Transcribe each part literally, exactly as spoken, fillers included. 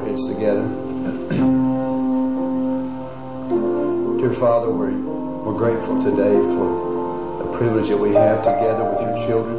heads together. Dear Father, we're, we're grateful today for the privilege that we have together with your children,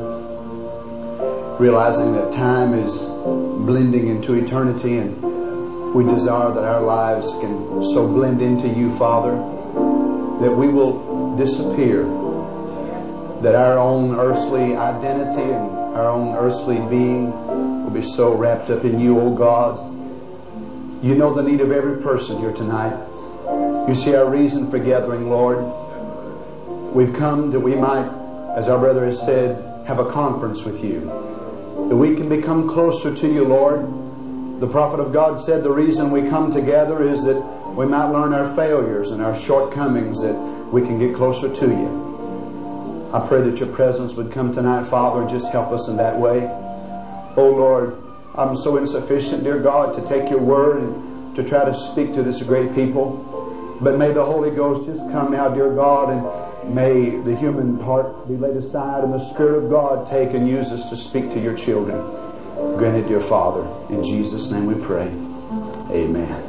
realizing that time is blending into eternity, and we desire that our lives can so blend into you, Father, that we will disappear, that our own earthly identity and our own earthly being will be so wrapped up in you, O God. You know the need of every person here tonight. You see our reason for gathering, Lord. We've come that we might, as our brother has said, have a conference with you, that we can become closer to you, Lord. The prophet of God said the reason we come together is that we might learn our failures and our shortcomings, that we can get closer to you. I pray that your presence would come tonight, Father, and just help us in that way. Oh Lord, I'm so insufficient, dear God, to take your word and to try to speak to this great people. But may the Holy Ghost just come now, dear God, and may the human part be laid aside and the Spirit of God take and use us to speak to your children. Grant it, dear Father. In Jesus' name we pray. Amen.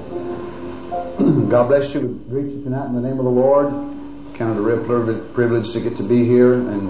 God bless you. We greet you tonight in the name of the Lord. Count it a real privilege to get to be here. And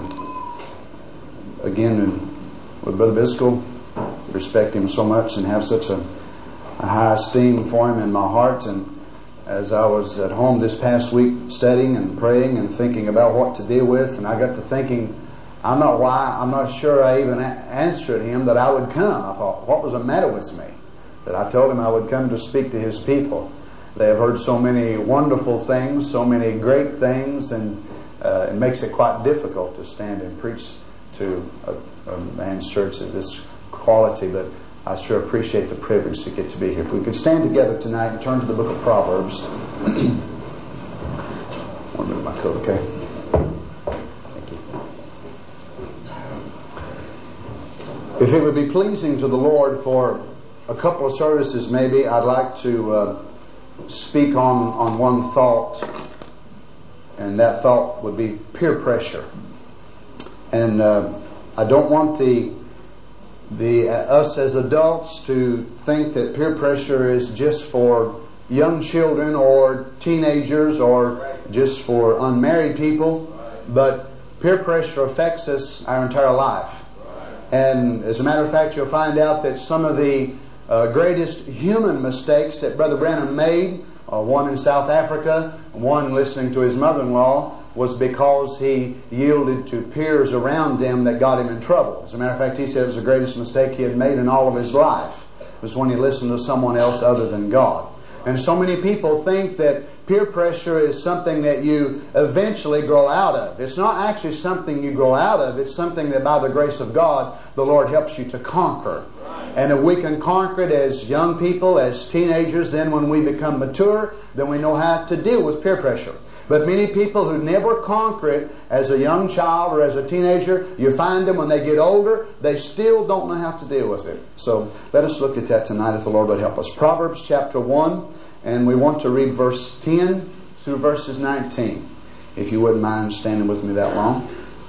again, with Brother Biscoe, respect him so much and have such a, a high esteem for him in my heart. And as I was at home this past week studying and praying and thinking about what to deal with, and I got to thinking, I'm not why I'm not sure I even a- answered him that I would come. I thought, what was the matter with me? That I told him I would come to speak to his people. They have heard so many wonderful things, so many great things, and uh, it makes it quite difficult to stand and preach to a, a man's church of this quality, but I sure appreciate the privilege to get to be here. If we could stand together tonight and turn to the book of Proverbs. One minute, my coat, okay? Thank you. If it would be pleasing to the Lord for a couple of services, maybe I'd like to uh, speak on, on one thought, and that thought would be peer pressure. And uh, I don't want the the uh, us as adults to think that peer pressure is just for young children or teenagers or just for unmarried people, but peer pressure affects us our entire life. And as a matter of fact, you'll find out that some of the uh, greatest human mistakes that Brother Branham made, uh, one in South Africa, one listening to his mother-in-law, was because he yielded to peers around him that got him in trouble. As a matter of fact, he said it was the greatest mistake he had made in all of his life, was when he listened to someone else other than God. And so many people think that peer pressure is something that you eventually grow out of. It's not actually something you grow out of. It's something that by the grace of God, the Lord helps you to conquer. And if we can conquer it as young people, as teenagers, then when we become mature, then we know how to deal with peer pressure. But many people who never conquer it as a young child or as a teenager, you find them when they get older, they still don't know how to deal with it. So let us look at that tonight if the Lord would help us. Proverbs chapter one, and we want to read verse ten through verses nineteen. If you wouldn't mind standing with me that long.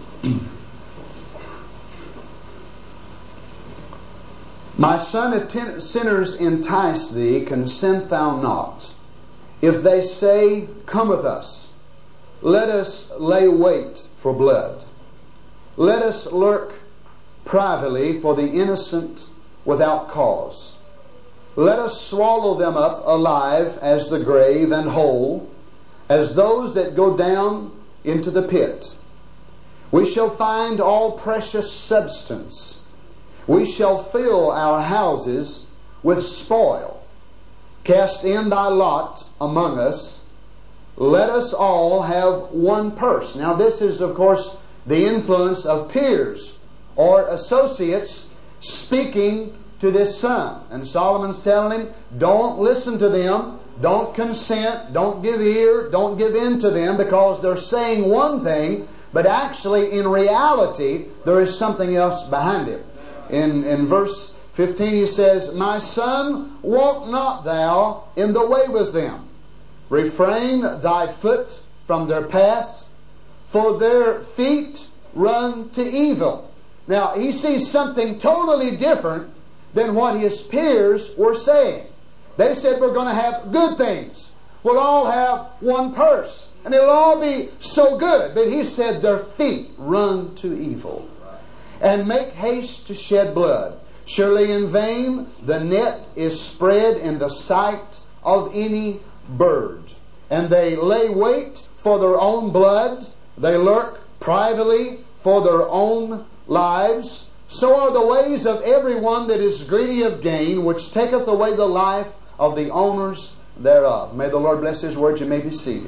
My son, if ten- sinners entice thee, consent thou not. If they say, come with us, let us lay wait for blood. Let us lurk privately for the innocent without cause. Let us swallow them up alive as the grave, and whole as those that go down into the pit. We shall find all precious substance. We shall fill our houses with spoil. Cast in thy lot among us. Let us all have one purse. Now this is, of course, the influence of peers or associates speaking to this son. And Solomon's telling him, don't listen to them, don't consent, don't give ear, don't give in to them, because they're saying one thing, but actually in reality there is something else behind it. In, in verse fifteen he says, my son, walk not thou in the way with them. Refrain thy foot from their paths, for their feet run to evil. Now, he sees something totally different than what his peers were saying. They said we're going to have good things. We'll all have one purse. And it'll all be so good. But He said their feet run to evil. And make haste to shed blood. Surely in vain the net is spread in the sight of any bird. And they lay wait for their own blood. They lurk privately for their own lives. So are the ways of everyone that is greedy of gain, which taketh away the life of the owners thereof. May the Lord bless His word. You may be seated.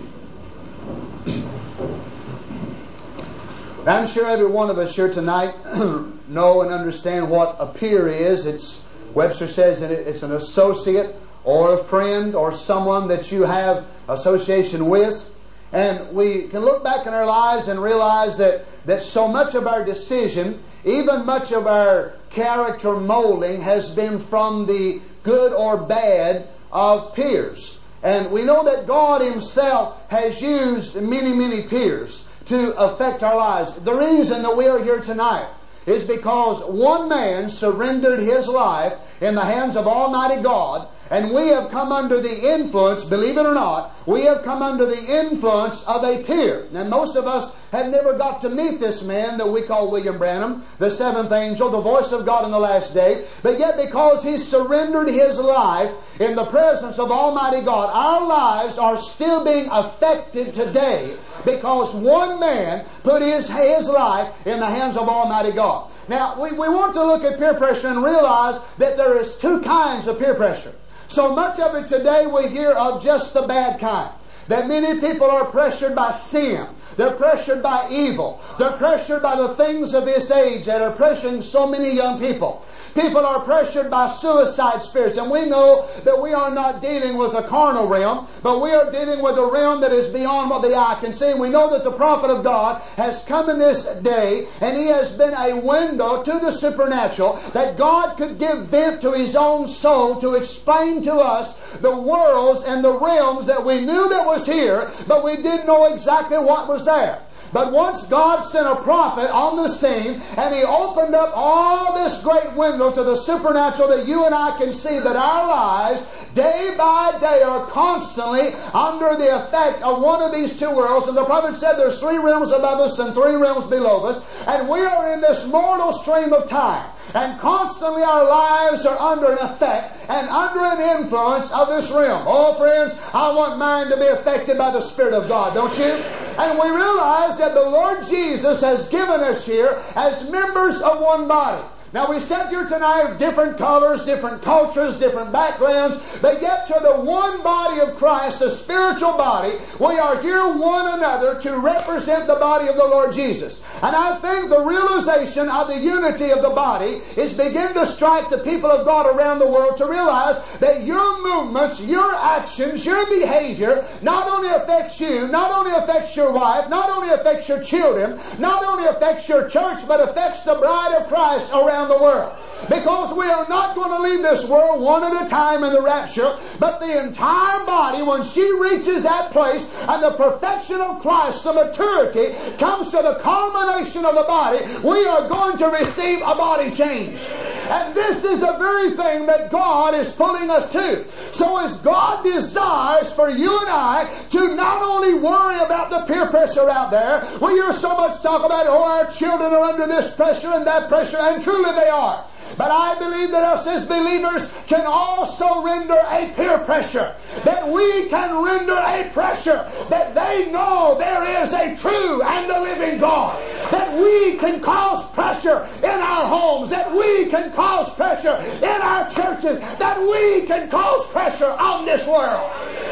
I'm sure every one of us here tonight know and understand what a peer is. It's, Webster says that it's an associate or a friend or someone that you have association with. And we can look back in our lives and realize that, that so much of our decision, even much of our character molding, has been from the good or bad of peers. And we know that God Himself has used many, many peers to affect our lives. The reason that we are here tonight is because one man surrendered his life in the hands of Almighty God, and we have come under the influence, believe it or not, we have come under the influence of a peer. And most of us have never got to meet this man that we call William Branham, the seventh angel, the voice of God in the last day. But yet because he surrendered his life in the presence of Almighty God, our lives are still being affected today because one man put his, his life in the hands of Almighty God. Now, we, we want to look at peer pressure and realize that there is two kinds of peer pressure. So much of it today we hear of just the bad kind. That many people are pressured by sin. They're pressured by evil. They're pressured by the things of this age that are pressuring so many young people. People are pressured by suicide spirits. And we know that we are not dealing with a carnal realm, but we are dealing with a realm that is beyond what the eye can see. And we know that the prophet of God has come in this day, and he has been a window to the supernatural, that God could give vent to His own soul to explain to us the worlds and the realms that we knew that was here, but we didn't know exactly what was there. But once God sent a prophet on the scene, and He opened up all this great window to the supernatural, that you and I can see that our lives, day by day, are constantly under the effect of one of these two worlds. And the prophet said there's three realms above us and three realms below us. And we are in this mortal stream of time. And constantly our lives are under an effect and under an influence of this realm. Oh, friends, I want mine to be affected by the Spirit of God, don't you? And we realize that the Lord Jesus has given us here as members of one body. Now, we sit here tonight, different colors, different cultures, different backgrounds, but yet to the one body of Christ, the spiritual body, we are here one another to represent the body of the Lord Jesus. And I think the realization of the unity of the body is beginning to strike the people of God around the world to realize that your movements, your actions, your behavior not only affects you, not only affects your wife, not only affects your children, not only affects your church, but affects the bride of Christ around the world. Because we are not going to leave this world one at a time in the rapture, but the entire body, when she reaches that place and the perfection of Christ, the maturity, comes to the culmination of the body, we are going to receive a body change. And this is the very thing that God is pulling us to. So as God desires for you and I to not only worry about the peer pressure out there, we hear so much talk about, oh, our children are under this pressure and that pressure, and truly they are. But I believe that us as believers can also render a peer pressure. That we can render a pressure that they know there is a true and a living God. That we can cause pressure in our homes. That we can cause pressure in our churches. That we can cause pressure on this world.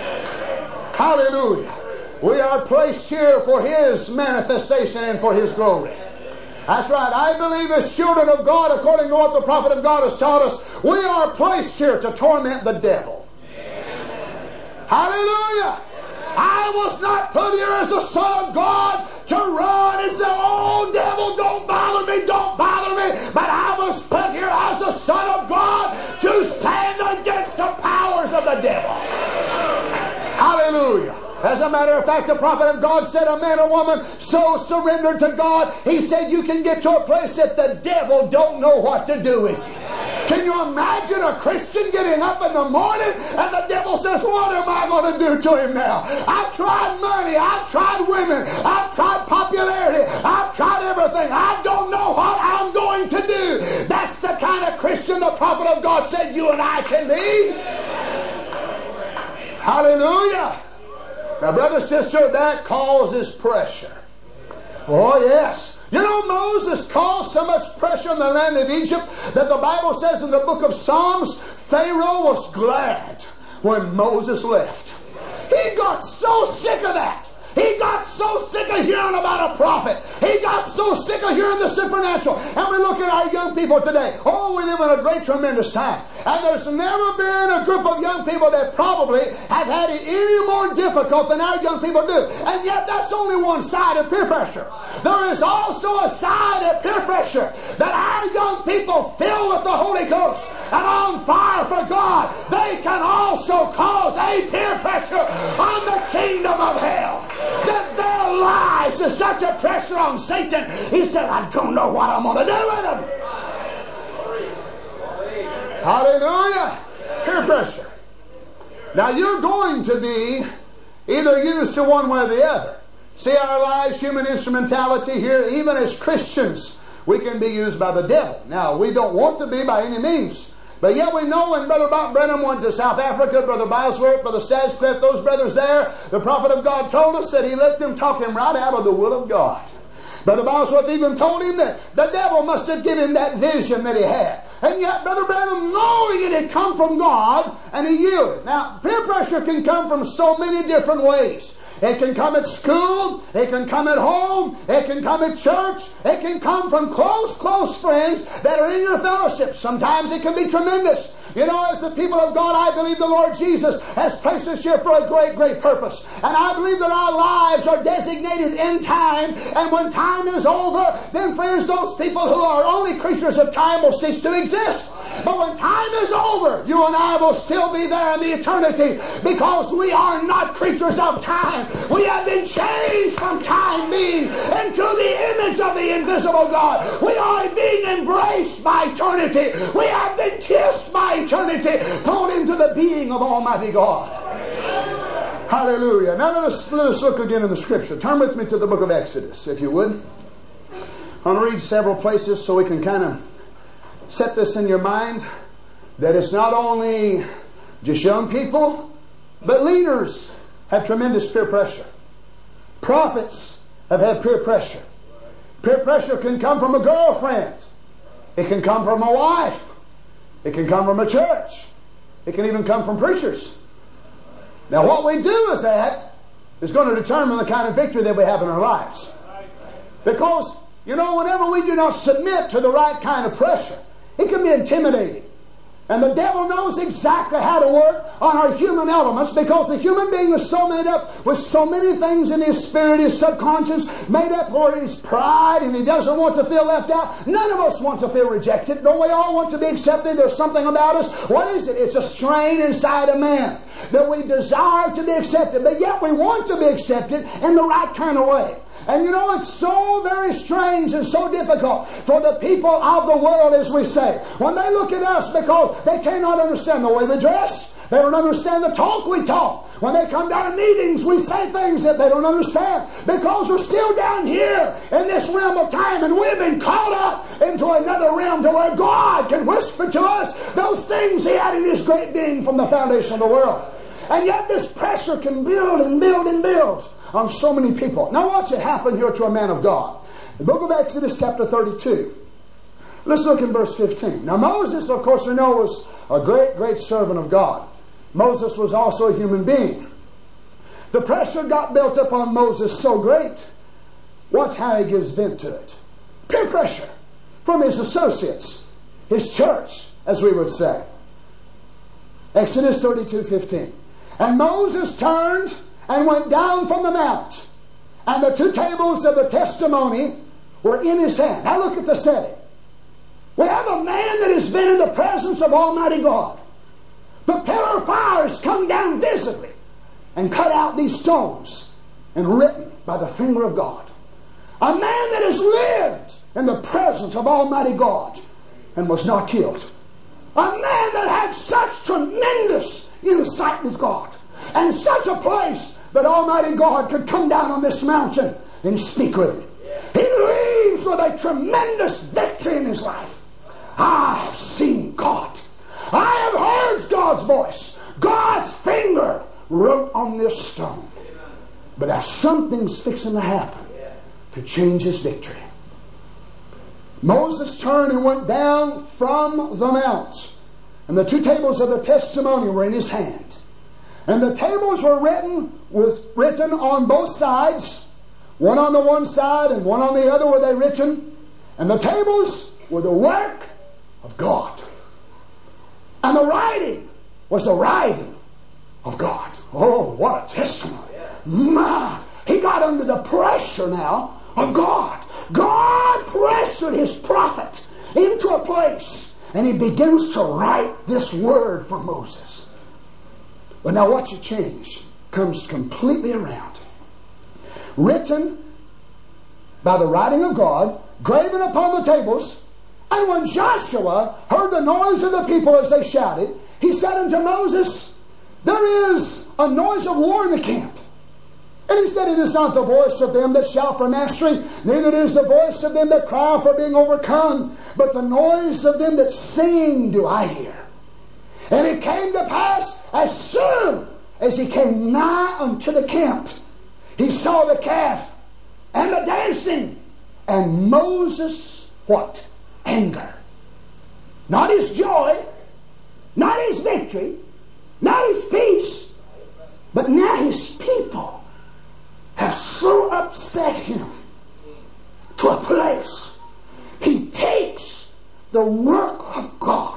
Hallelujah. We are placed here for His manifestation and for His glory. That's right. I believe as children of God, according to what the prophet of God has taught us, we are placed here to torment the devil. Amen. Hallelujah. I was not put here as a son of God to run and say, oh, devil, don't bother me, don't bother me. But I was put here as a son of God to stand against the powers of the devil. Hallelujah. As a matter of fact, the prophet of God said, a man or woman so surrendered to God, he said you can get to a place that the devil don't know what to do with you. Can you imagine a Christian getting up in the morning and the devil says, what am I going to do to him now? I've tried money. I've tried women. I've tried popularity. I've tried everything. I don't know what I'm going to do. That's the kind of Christian the prophet of God said you and I can be. Hallelujah. Now, brother, sister, that causes pressure. Oh, yes. You know, Moses caused so much pressure in the land of Egypt that the Bible says in the book of Psalms, Pharaoh was glad when Moses left. He got so sick of that. He got so sick of hearing about a prophet. He got so sick of hearing the supernatural. And we look at our young people today. Oh, we live in a great, tremendous time. And there's never been a group of young people that probably have had it any more difficult than our young people do. And yet that's only one side of peer pressure. There is also a side of peer pressure that our young people filled with the Holy Ghost and on fire for God, they can also cause a peer pressure on the kingdom of hell. That their lives is such a pressure on Satan. He said, I don't know what I'm going to do with them. Hallelujah. Peer pressure. Now you're going to be either used to one way or the other. See our lives, human instrumentality here, even as Christians, we can be used by the devil. Now, we don't want to be by any means. But yet we know when Brother Bob Brenham went to South Africa, Brother Bylesworth, Brother Stadscliffe, those brothers there, the prophet of God told us that he let them talk him right out of the will of God. Brother Bylesworth even told him that the devil must have given him that vision that he had. And yet Brother Branham, knowing it had come from God, and he yielded. Now, peer pressure can come from so many different ways. It can come at school. It can come at home. It can come at church. It can come from close, close friends that are in your fellowship. Sometimes it can be tremendous. You know, as the people of God, I believe the Lord Jesus has placed us here for a great, great purpose. And I believe that our lives are designated in time. And when time is over, then friends, those people who are only creatures of time will cease to exist. But when time is over, you and I will still be there in the eternity, because we are not creatures of time. We have been changed from time being into the image of the invisible God. We are being embraced by eternity. We have been kissed by eternity, pulled into the being of Almighty God. Hallelujah. Now let us, let us look again in the Scripture. Turn with me to the book of Exodus, if you would. I'm going to read several places so we can kind of set this in your mind, that it's not only just young people, but leaders have tremendous peer pressure. Prophets have had peer pressure. Peer pressure can come from a girlfriend. It can come from a wife. It can come from a church. It can even come from preachers. Now what we do with that is going to determine the kind of victory that we have in our lives. Because, you know, whenever we do not submit to the right kind of pressure, it can be intimidating. And the devil knows exactly how to work on our human elements, because the human being is so made up with so many things in his spirit, his subconscious, made up for his pride, and he doesn't want to feel left out. None of us want to feel rejected. Don't we all want to be accepted? There's something about us. What is it? It's a strain inside a man that we desire to be accepted, but yet we want to be accepted in the right kind of way. And you know, it's so very strange and so difficult for the people of the world, as we say, when they look at us, because they cannot understand the way we dress. They don't understand the talk we talk. When they come down to meetings, we say things that they don't understand, because we're still down here in this realm of time, and we've been caught up into another realm to where God can whisper to us those things He had in His great being from the foundation of the world. And yet this pressure can build and build and build on so many people. Now watch it happen here to a man of God. The book of Exodus chapter thirty-two. Let's look in verse fifteen. Now Moses, of course, we know, was a great, great servant of God. Moses was also a human being. The pressure got built up on Moses so great. Watch how he gives vent to it. Peer pressure from his associates, his church, as we would say. Exodus thirty-two fifteen. And Moses turned and went down from the mount, and the two tables of the testimony were in his hand. Now look at the setting. We have a man that has been in the presence of Almighty God. The pillar of fire has come down visibly and cut out these stones and written by the finger of God. A man that has lived in the presence of Almighty God and was not killed. tremendous insight with God. And such a place that Almighty God could come down on this mountain and speak with him. He leaves with a tremendous victory in his life. I have seen God. I have heard God's voice. God's finger wrote on this stone. But now something's fixing to happen to change his victory. Moses turned and went down from the mount, and the two tables of the testimony were in his hand. And the tables were written with written on both sides, one on the one side and one on the other were they written. And the tables were the work of God. And the writing was the writing of God. Oh, what a testimony. My, he got under the pressure now of God. God pressured his prophet into a place, and he begins to write this word for Moses. But now watch it change. Comes completely around. Written by the writing of God, graven upon the tables. And when Joshua heard the noise of the people as they shouted, he said unto Moses, there is a noise of war in the camp. And he said, it is not the voice of them that shout for mastery, neither it is the voice of them that cry for being overcome, but the noise of them that sing do I hear. And it came to pass, as soon as he came nigh unto the camp, he saw the calf and the dancing, and Moses, what? Anger. Not his joy, not his victory, not his peace, but now his people have so upset him to a place he takes the work of God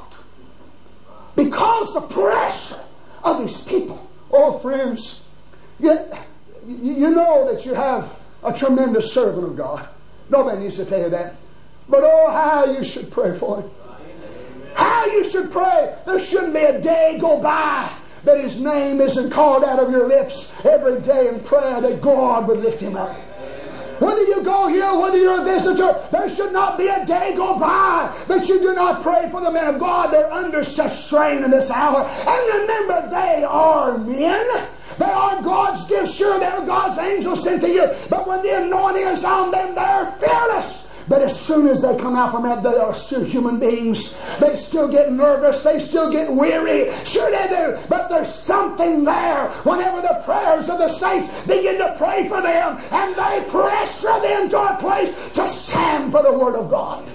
because the pressure of his people. Oh, friends, you, you know that you have a tremendous servant of God. Nobody needs to tell you that. But oh, how you should pray for him. How you should pray. There shouldn't be a day go by that his name isn't called out of your lips every day in prayer that God would lift him up. Whether you go here, whether you're a visitor, there should not be a day go by that you do not pray for the men of God. They're under such strain in this hour. And remember, they are men. They are God's gifts. Sure, they're God's angels sent to you. But when the anointing is on them, they're fearless. But as soon as they come out from that, they are still human beings. They still get nervous. They still get weary. Sure they do. But there's something there whenever the prayers of the saints begin to pray for them, and they pressure them to a place to stand for the Word of God.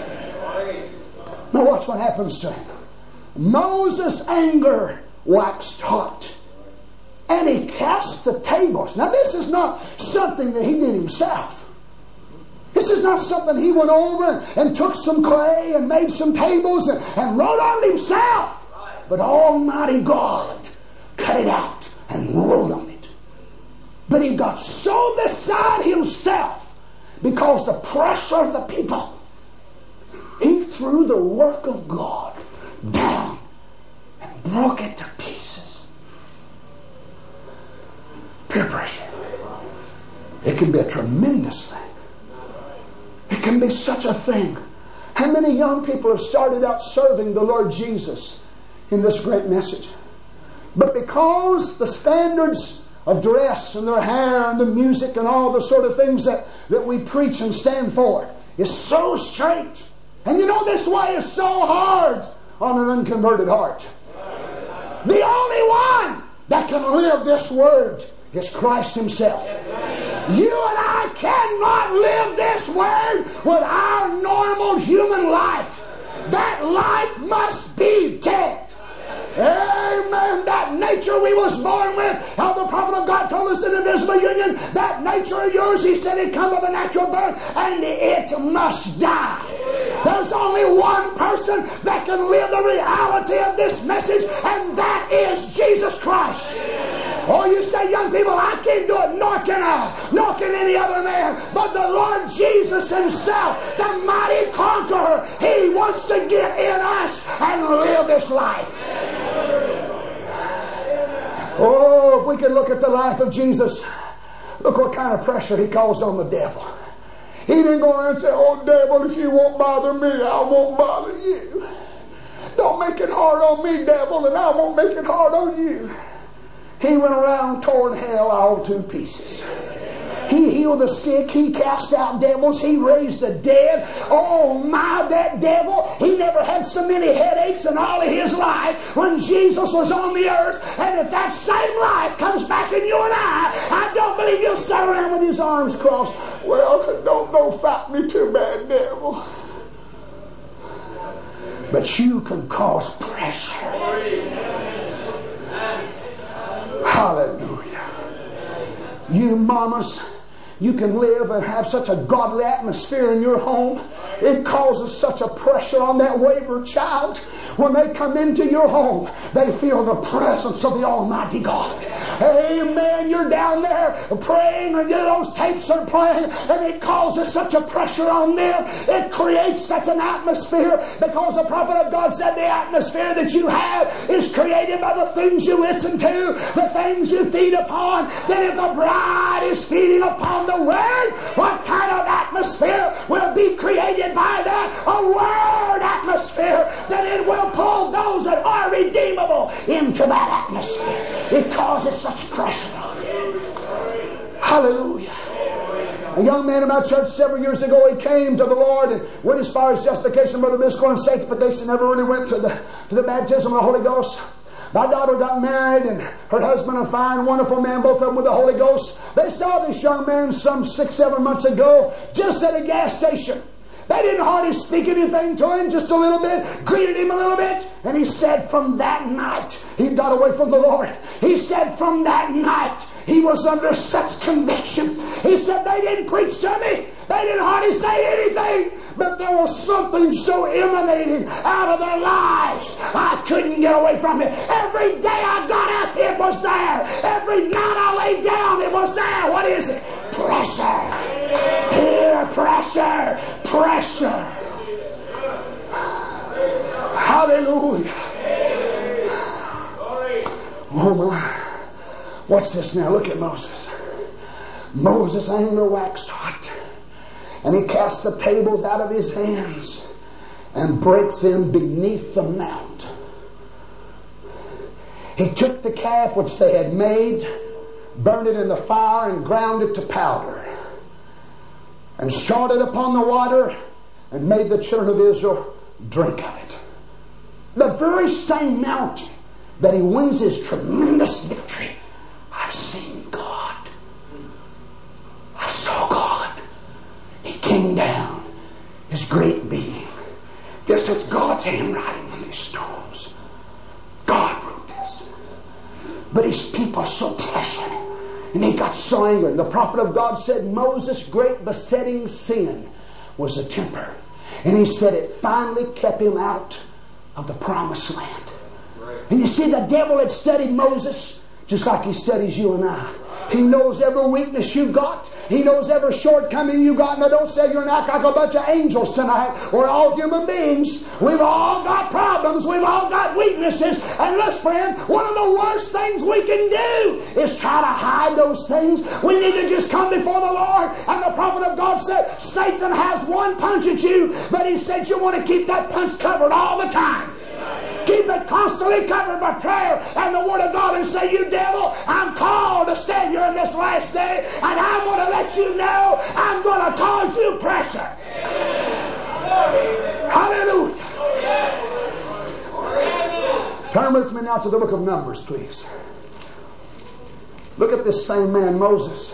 Now watch what happens to him. Moses' anger waxed hot, and he cast the tables. Now this is not something that he did himself. This is not something he went over and took some clay and made some tables and, and wrote on it himself. But Almighty God cut it out and wrote on it. But he got so beside himself because the pressure of the people. He threw the work of God down and broke it to pieces. Peer pressure. It can be a tremendous thing. It can be such a thing. How many young people have started out serving the Lord Jesus in this great message? But because the standards of dress and their hair and the music and all the sort of things that, that we preach and stand for is so straight. And you know this way is so hard on an unconverted heart. The only one that can live this word is Christ Himself. You and I cannot live this word with our normal human life. That life must be dead. Amen. That nature we was born with, how the prophet of God told us in the visible union, that nature of yours, he said, it come of a natural birth, and it must die. There's only one person that can live the reality of this message, and that is Jesus Christ. Oh, you say, young people, I can't do it, nor can I, nor can any other man. But the Lord Jesus Himself, the mighty conqueror, He wants to get in us and live this life. Oh, if we could look at the life of Jesus, look what kind of pressure He caused on the devil. He didn't go around and say, oh, devil, if you won't bother me, I won't bother you. Don't make it hard on me, devil, and I won't make it hard on you. He went around torn hell all to pieces. He healed the sick. He cast out devils. He raised the dead. Oh my, that devil, he never had so many headaches in all of his life when Jesus was on the earth. And if that same life comes back in you and I, I don't believe he'll sit around with his arms crossed. Well, don't, don't fight me too bad, devil. But you can cause pressure. Hallelujah. You mamas, you can live and have such a godly atmosphere in your home. It causes such a pressure on that wayward child. When they come into your home, they feel the presence of the Almighty God. Amen. You're down there praying and those tapes are playing and it causes such a pressure on them. It creates such an atmosphere because the prophet of God said the atmosphere that you have is created by the things you listen to, the things you feed upon. Then if the bride is feeding upon the Word, what kind of atmosphere will be created by that? A Word atmosphere. Then it will pull those that are redeemable into that atmosphere. It causes such pressure on it. Hallelujah. A young man in my church several years ago, he came to the Lord and went as far as justification, Brother Biscoe, and sanctification. Never really went to the, to the baptism of the Holy Ghost. My daughter got married and her husband, a fine, wonderful man, both of them with the Holy Ghost. They saw this young man some six, seven months ago just at a gas station. They didn't hardly speak anything to him, just a little bit, greeted him a little bit. And he said from that night, he got away from the Lord. He said from that night, he was under such conviction. He said they didn't preach to me. They didn't hardly say anything. But there was something so emanating out of their lives. I couldn't get away from it. Every day I got up, it was there. Every night I lay down, it was there. What is it? Pressure. Peer pressure. Pressure. Hallelujah. Oh my. What's this now? Look at Moses. Moses' anger waxed hot. And he cast the tables out of his hands and breaks them beneath the mount. He took the calf which they had made, burned it in the fire, and ground it to powder, and strawed it upon the water, and made the children of Israel drink of it. The very same mountain that he wins his tremendous victory. I've seen God. I saw God. He came down, his great being. This is God's handwriting on these stones. God wrote this. But his people are so pressured, and they got so angry. And the prophet of God said Moses' great besetting sin was a temper. And he said it finally kept him out of the promised land. Right. And you see, the devil had studied Moses just like he studies you and I. He knows every weakness you got. He knows every shortcoming you got. Now don't say you're going to act like a bunch of angels tonight. We're all human beings. We've all got problems. We've all got weaknesses. And listen, friend, one of the worst things we can do is try to hide those things. We need to just come before the Lord. And the prophet of God said, Satan has one punch at you, but he said you want to keep that punch covered all the time. Keep it constantly covered by prayer and the Word of God, and say, you devil, I'm called to stand here in this last day, and I'm going to let you know I'm going to cause you pressure. Hallelujah. Turn with me now to the book of Numbers, please. Look at this same man, Moses.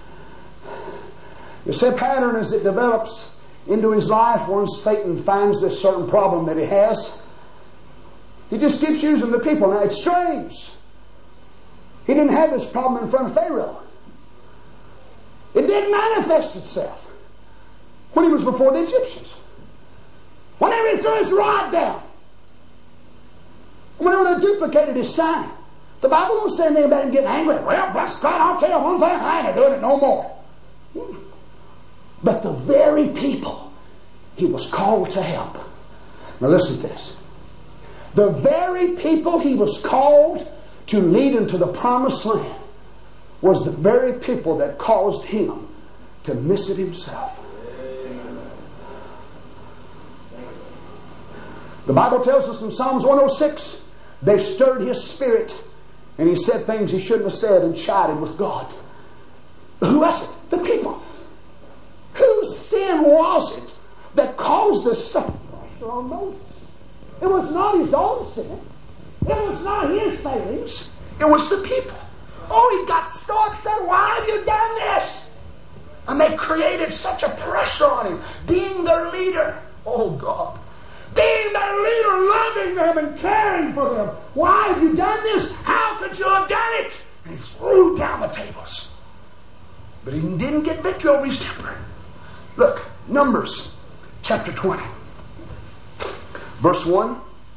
You see a pattern as it develops into his life once Satan finds this certain problem that he has. He just keeps using the people. Now, it's strange. He didn't have this problem in front of Pharaoh. It didn't manifest itself when he was before the Egyptians. Whenever he threw his rod down, whenever they duplicated his sign, the Bible don't say anything about him getting angry. Well, bless God, I'll tell you one thing, I ain't doing it no more. But the very people he was called to help. Now listen to this. The very people he was called to lead into the promised land was the very people that caused him to miss it himself. The Bible tells us in Psalms one oh six, they stirred his spirit, and he said things he shouldn't have said and chided with God. Who was it? The people. Whose sin was it that caused this such pressure on Moses? It was not his own sin. It was not his failings. It was the people. Oh, he got so upset. Why have you done this? And they created such a pressure on him, being their leader. Oh, God. Being their leader, loving them and caring for them. Why have you done this? How could you have done it? And he threw down the tables. But he didn't get victory over his temper. Look, Numbers chapter twenty. Verse one.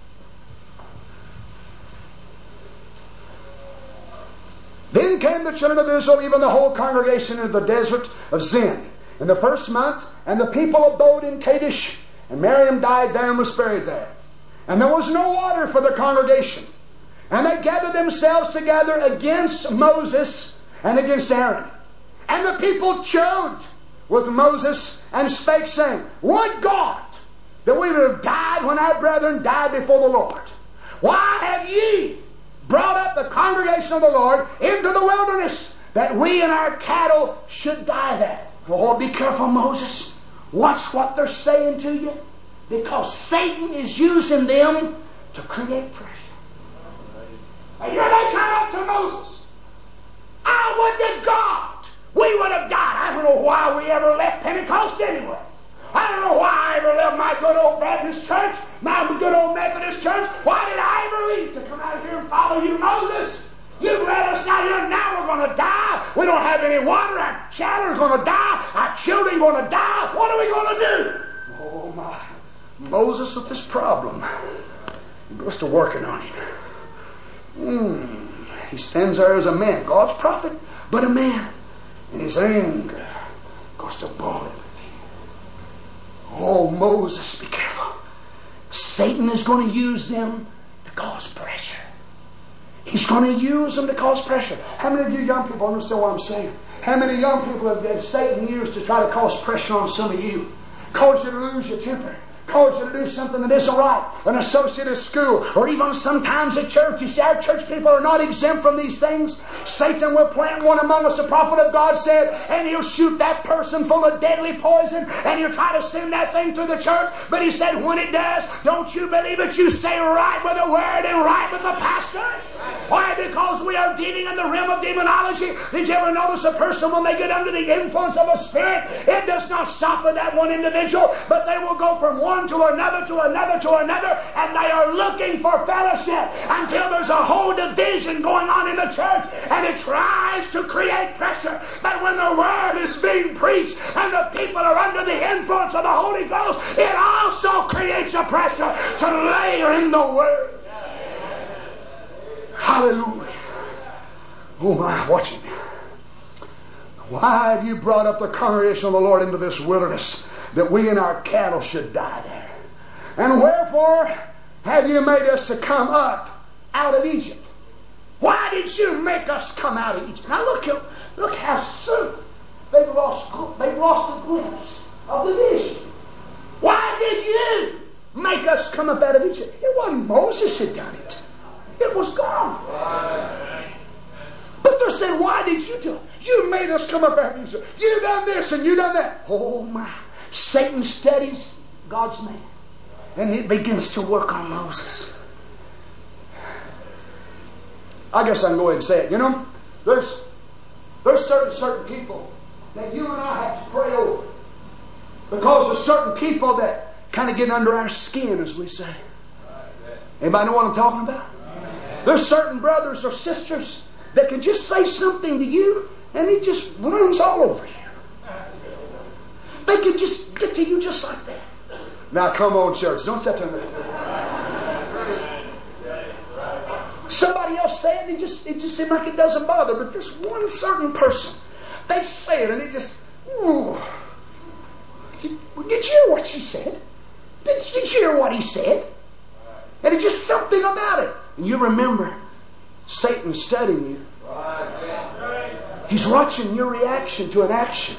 Then came the children of Israel, even the whole congregation, into the desert of Zin in the first month, and the people abode in Kadesh, and Miriam died there and was buried there. And there was no water for the congregation. And they gathered themselves together against Moses and against Aaron. And the people chode with Moses and spake, saying, Would God that we would have died when our brethren died before the Lord. Why have ye brought up the congregation of the Lord into the wilderness, that we and our cattle should die there? Oh, be careful, Moses. Watch what they're saying to you, because Satan is using them to create pressure. And here they come up to Moses. I would to God we would have died. I don't know why we ever left Pentecost anyway. I don't know why I ever left my good old Baptist church, my good old Methodist church. Why did I ever leave to come out here and follow you, Moses? You let us out here, now we're going to die. We don't have any water. Our cattle are going to die. Our children are going to die. What are we going to do? Oh, my. Moses with this problem. He goes to working on him. Mm. He stands there as a man, God's prophet, but a man. And his anger goes to boil with him. Oh, Moses, be careful. Satan is going to use them to cause pressure. He's going to use them to cause pressure. How many of you young people understand what I'm saying? How many young people have, have Satan used to try to cause pressure on some of you? Cause you to lose your temper. Cause you to do something that isn't right. An associate at school, or even sometimes at church. You see, our church people are not exempt from these things. Satan will plant one among us, the prophet of God said, and he'll shoot that person full of deadly poison, and he'll try to send that thing through the church. But he said, when it does, don't you believe it. You stay right with the word and right with the pastor. Why? Because we are dealing in the realm of demonology. Did you ever notice a person, when they get under the influence of a spirit, it does not stop with that one individual, but they will go from one to another to another to another, and they are looking for fellowship until there's a whole division going on in the church, and it tries to create pressure. But when the word is being preached and the people are under the influence of the Holy Ghost, it also creates a pressure to layer in the word. Hallelujah. Oh my, watch me. Why have you brought up the congregation of the Lord into this wilderness, that we and our cattle should die there? And wherefore have you made us to come up out of Egypt? Why did you make us come out of Egypt? Now look, look how soon they've lost, they've lost the glimpse of the vision. Why did you make us come up out of Egypt? It wasn't Moses had done it. It was God. But they're saying, why did you do it? You made us come up out of Egypt. You done this and you done that. Oh my. Satan studies God's man, and it begins to work on Moses. I guess I can go ahead and say it. You know, there's there's certain certain people that you and I have to pray over, because there's certain people that kind of get under our skin, as we say. Anybody know what I'm talking about? There's certain brothers or sisters that can just say something to you, and it just runs all over you. They can just get to you just like that. Now come on, church. Don't sit there. Somebody else say it, and it just, it just seems like it doesn't bother. But this one certain person, they say it, and it just, ooh. Did you hear what she said? Did, did you hear what he said? And it's just something about it. And you remember Satan studying you. He's watching your reaction to an action.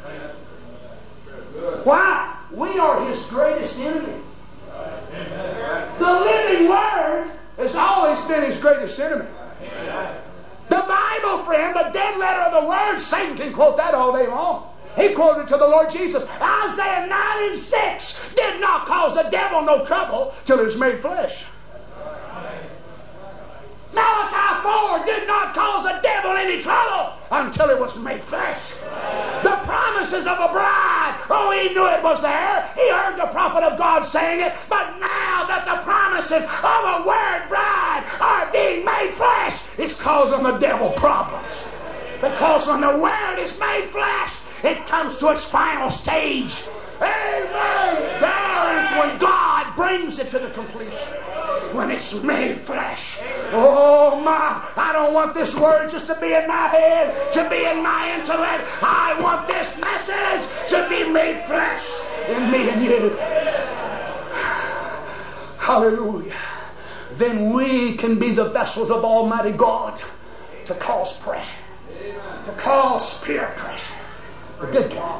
Why? We are his greatest enemy. The living Word has always been his greatest enemy. The Bible, friend, the dead letter of the Word, Satan can quote that all day long. He quoted to the Lord Jesus, Isaiah nine and six did not cause the devil no trouble till it was made flesh. Malachi four did not cause the devil any trouble until it was made flesh. The promises of a bride, oh, he knew it was there. He heard the prophet of God saying it. But now that the promises of a word bride are being made flesh, it's causing the devil problems. Because when the word is made flesh, it comes to its final stage. Amen. There is when God brings it to the completion. When it's made flesh. Oh my, I don't want this word just to be in my head, to be in my intellect. I want this message to be made flesh in me and you. Hallelujah. Then we can be the vessels of Almighty God to cause pressure, to cause peer pressure. The good God.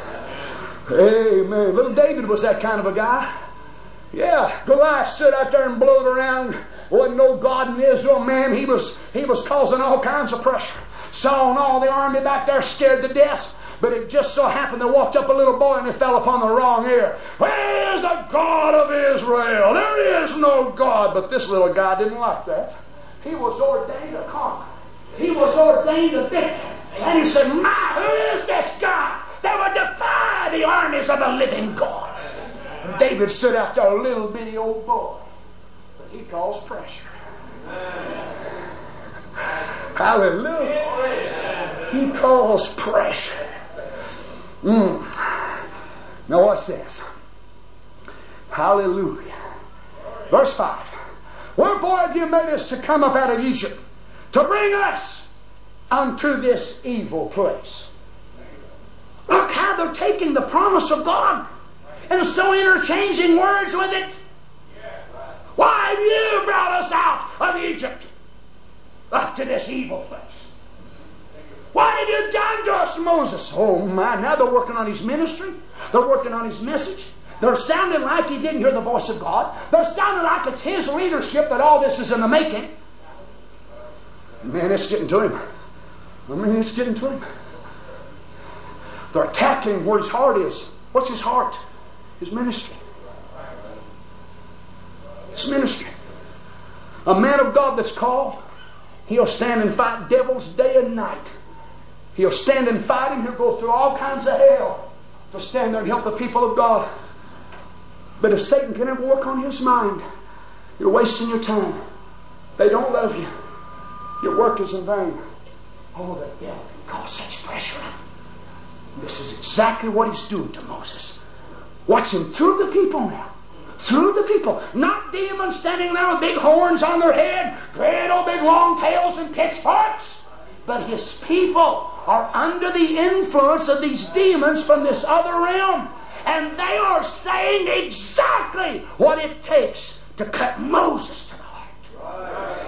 Amen. Little David was that kind of a guy. Yeah, Goliath stood out there and blowed around. Wasn't no God in Israel, man. He was he was causing all kinds of pressure. Saw all the army back there scared to death. But it just so happened there walked up a little boy and he fell upon the wrong ear. Where is the God of Israel? There is no God. But this little guy didn't like that. He was ordained a conqueror. He was ordained a victor. And he said, my, who is this God that would defy the armies of the living God? And David stood out there, a little bitty old boy. But he caused pressure. Hallelujah. He caused pressure. Mm. Now watch this. Hallelujah. Verse five. Wherefore have you made us to come up out of Egypt, to bring us unto this evil place? Look how they're taking the promise of God and so interchanging words with it. Why have you brought us out of Egypt up to this evil place? What have you done to us, Moses? Oh my, now they're working on his ministry. They're working on his message. They're sounding like he didn't hear the voice of God. They're sounding like it's his leadership that all this is in the making. Man, it's getting to him. I mean, it's getting to him. They're attacking where his heart is. What's his heart? His ministry. His ministry. A man of God that's called, he'll stand and fight devils day and night. He'll stand and fight him. He'll go through all kinds of hell to stand there and help the people of God. But if Satan can ever work on his mind, you're wasting your time. They don't love you. Your work is in vain. Oh, the devil can cause such pressure. This is exactly what he's doing to Moses. Watch him through the people now. Through the people. Not demons standing there with big horns on their head, great old big long tails and pitchforks. But his people are under the influence of these demons from this other realm. And they are saying exactly what it takes to cut Moses to the heart.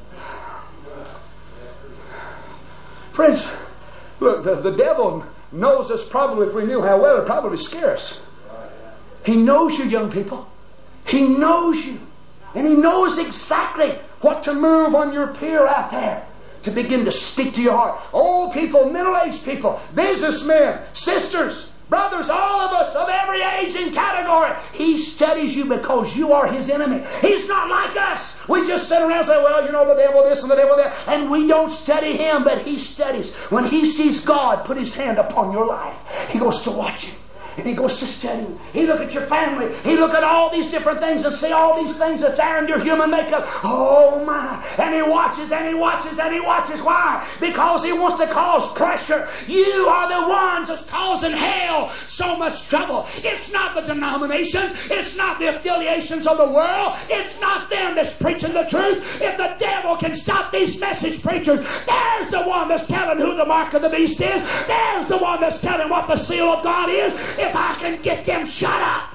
Friends, look, the, the devil knows us probably, if we knew how well, it would probably scare us. He knows you, young people. He knows you. And he knows exactly what to move on your peer out there to begin to speak to your heart. Old people, middle-aged people, businessmen, sisters, brothers, all of us of every age and category. He studies you because you are his enemy. He's not like us. We just sit around and say, well, you know, the devil this and the devil that. And we don't study him, but he studies. When he sees God put his hand upon your life, he goes to watch you. And he goes to study. He look at your family. He look at all these different things and see all these things that's there in your human makeup. Oh my. And he watches and he watches and he watches. Why? Because he wants to cause pressure. You are the ones that's causing hell so much trouble. It's not the denominations. It's not the affiliations of the world. It's not them that's preaching the truth. If the devil can stop these message preachers, there's the one that's telling who the mark of the beast is. There's the one that's telling what the seal of God is. If I can get them shut up,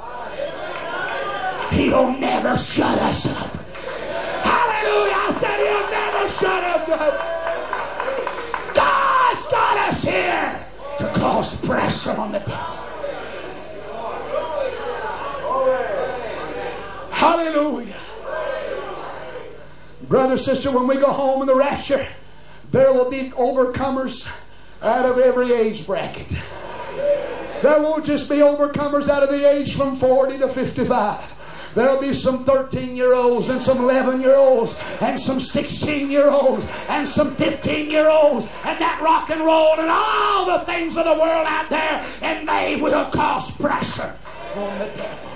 he'll never shut us up. Hallelujah. I said he'll never shut us up. God's got us here to cause pressure on the devil. Hallelujah. Brother, sister, when we go home in the rapture, there will be overcomers out of every age bracket. There won't just be overcomers out of the age from forty to fifty-five. There'll be some thirteen-year-olds and some eleven-year-olds and some sixteen-year-olds and some fifteen-year-olds and that rock and roll and all the things of the world out there, and they will cause pressure on the devil.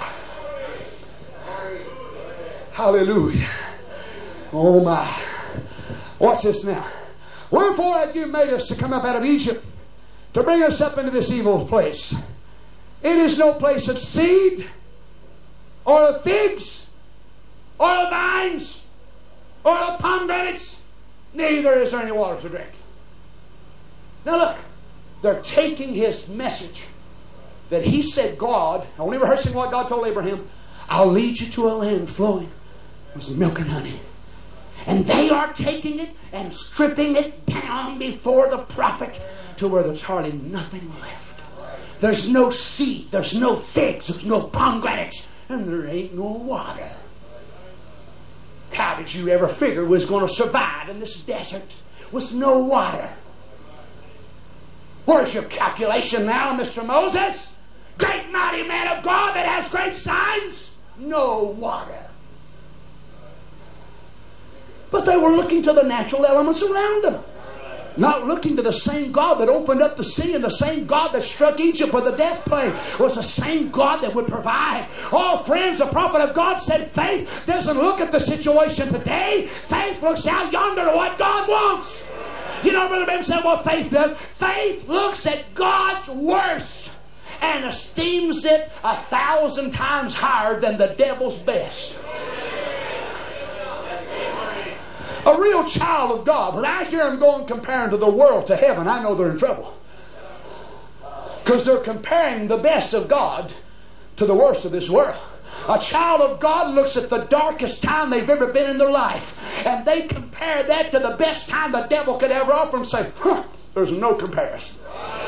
Hallelujah. Oh my. Watch this now. Wherefore hath you made us to come up out of Egypt, to bring us up into this evil place? It is no place of seed, or of figs, or of vines, or of pomegranates, neither is there any water to drink. Now look, they're taking his message that he said God, only rehearsing what God told Abraham, I'll lead you to a land flowing with milk and honey. And they are taking it and stripping it down before the prophet to where there's hardly nothing left. There's no seed, there's no figs, there's no pomegranates, and there ain't no water. How did you ever figure we was going to survive in this desert with no water? Where's your calculation now, Mister Moses? Great mighty man of God that has great signs? No water. But they were looking to the natural elements around them. Not looking to the same God that opened up the sea, and the same God that struck Egypt with the death plague was the same God that would provide. Oh, friends, the prophet of God said faith doesn't look at the situation today. Faith looks out yonder at what God wants. You know, Brother Branham said what faith does? Faith looks at God's worst and esteems it a thousand times higher than the devil's best. A real child of God, when I hear them going comparing to the world to heaven, I know they're in trouble. Because they're comparing the best of God to the worst of this world. A child of God looks at the darkest time they've ever been in their life, and they compare that to the best time the devil could ever offer and say, huh, there's no comparison.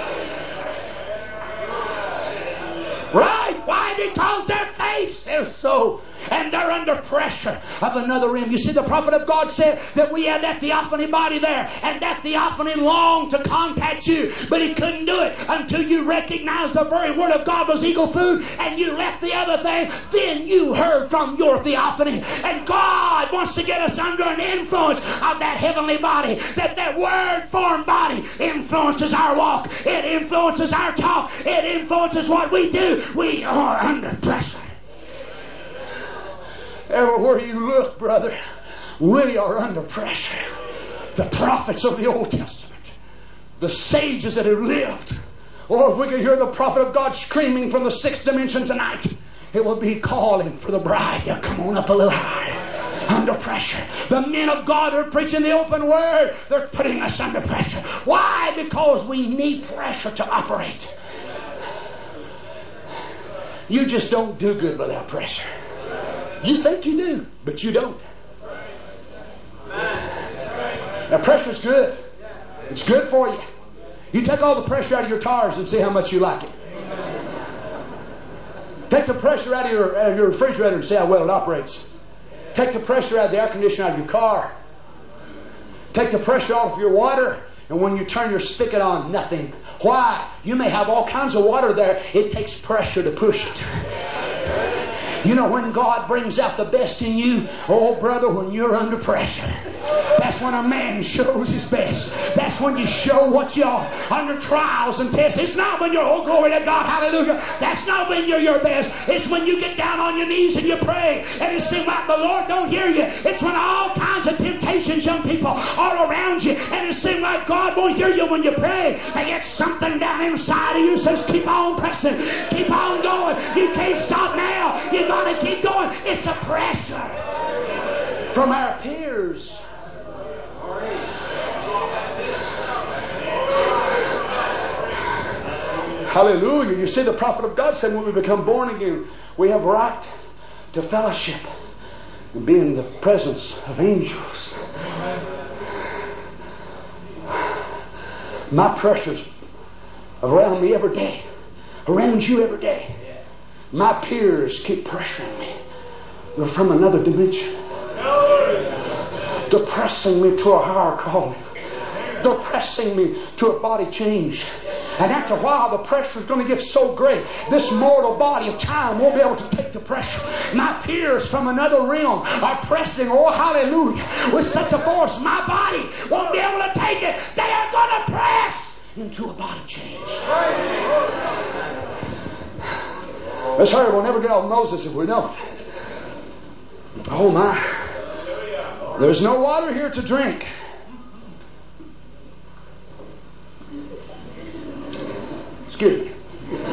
Right? Why? Because their face is so, and they're under pressure of another realm. You see, the prophet of God said that we had that theophany body there, and that theophany longed to contact you, but he couldn't do it until you recognized the very word of God was eagle food, and you left the other thing. Then you heard from your theophany, and God wants to get us under an influence of that heavenly body, that that word-formed body influences our walk, it influences our talk, it influences what we do. We are under pressure. Everywhere you look, brother, we are under pressure. The prophets of the Old Testament, the sages that have lived. Or if we could hear the prophet of God screaming from the sixth dimension tonight, it will be calling for the bride to come on up a little higher. Under pressure. The men of God are preaching the open word. They're putting us under pressure. Why? Because we need pressure to operate. You just don't do good without pressure. You think you do, but you don't. Now, pressure's good. It's good for you. You take all the pressure out of your tires and see how much you like it. Take the pressure out of your, out of your refrigerator and see how well it operates. Take the pressure out of the air conditioner out of your car. Take the pressure off of your water, and when you turn your spigot on, nothing. Why? You may have all kinds of water there. It takes pressure to push it. You know, when God brings out the best in you, oh brother, when you're under pressure, that's when a man shows his best. That's when you show what you are under trials and tests. It's not when you're, oh glory to God, hallelujah. That's not when you're your best. It's when you get down on your knees and you pray and it seems like the Lord don't hear you. It's when all kinds of temptations, young people, are around you, and it seems like God won't hear you when you pray. And yet something down inside of you says, keep on pressing, keep on going. You can't stop now. You got to keep going. It's a pressure from our peers. Hallelujah. You see, the prophet of God said when we become born again, we have right to fellowship and be in the presence of angels. My pressures around me every day, around you every day. My peers keep pressuring me. They're from another dimension. They're pressing me to a higher calling. They're pressing me to a body change. And after a while, the pressure is going to get so great, this mortal body of time won't be able to take the pressure. My peers from another realm are pressing, oh hallelujah, with such a force, my body won't be able to take it. They are going to press into a body change. Let's hurry, we'll never get off Moses if we don't. Oh my. There's no water here to drink. Excuse me.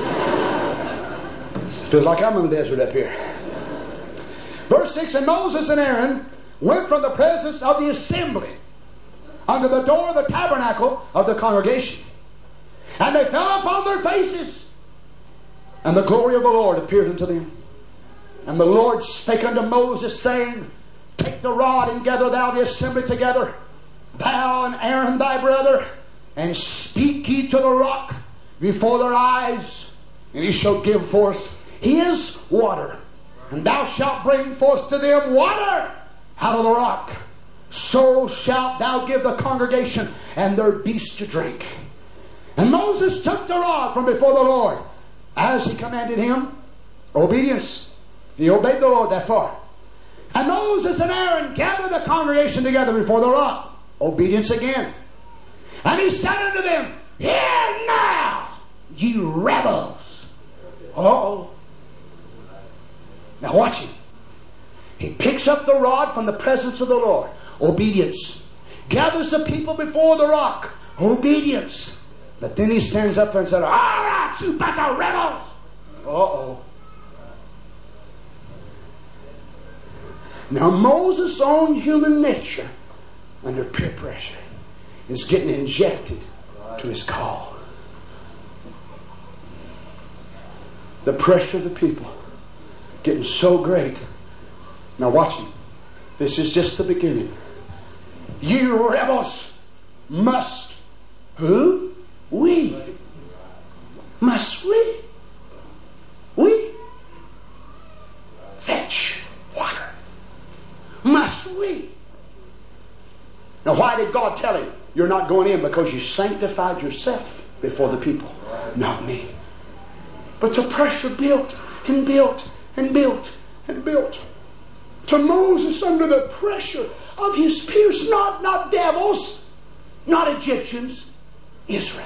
Feels like I'm in the desert up here. Verse six, and Moses and Aaron went from the presence of the assembly unto the door of the tabernacle of the congregation. And they fell upon their faces, and the glory of the Lord appeared unto them. And the Lord spake unto Moses, saying, take the rod and gather thou the assembly together, thou and Aaron thy brother, and speak ye to the rock before their eyes, and he shall give forth his water, and thou shalt bring forth to them water out of the rock. So shalt thou give the congregation and their beasts to drink. And Moses took the rod from before the Lord, as he commanded him. Obedience. He obeyed the Lord that far. And Moses and Aaron gathered the congregation together before the rock. Obedience again. And he said unto them, hear now, ye rebels. Uh-oh. Now watch him. He picks up the rod from the presence of the Lord. Obedience. Gathers the people before the rock. Obedience. But then he stands up and says, all right, you bunch of rebels. Uh-oh. Now Moses' own human nature, under peer pressure, is getting injected to his call. The pressure of the people getting so great. Now watch him. This is just the beginning. Ye rebels must, who? We. Must we? We. Fetch water. Must we? Now why did God tell him, you're not going in? Because you sanctified yourself before the people. Not me. But the pressure built and built and built and built. To Moses, under the pressure of his peers, not, not devils, not Egyptians, Israel.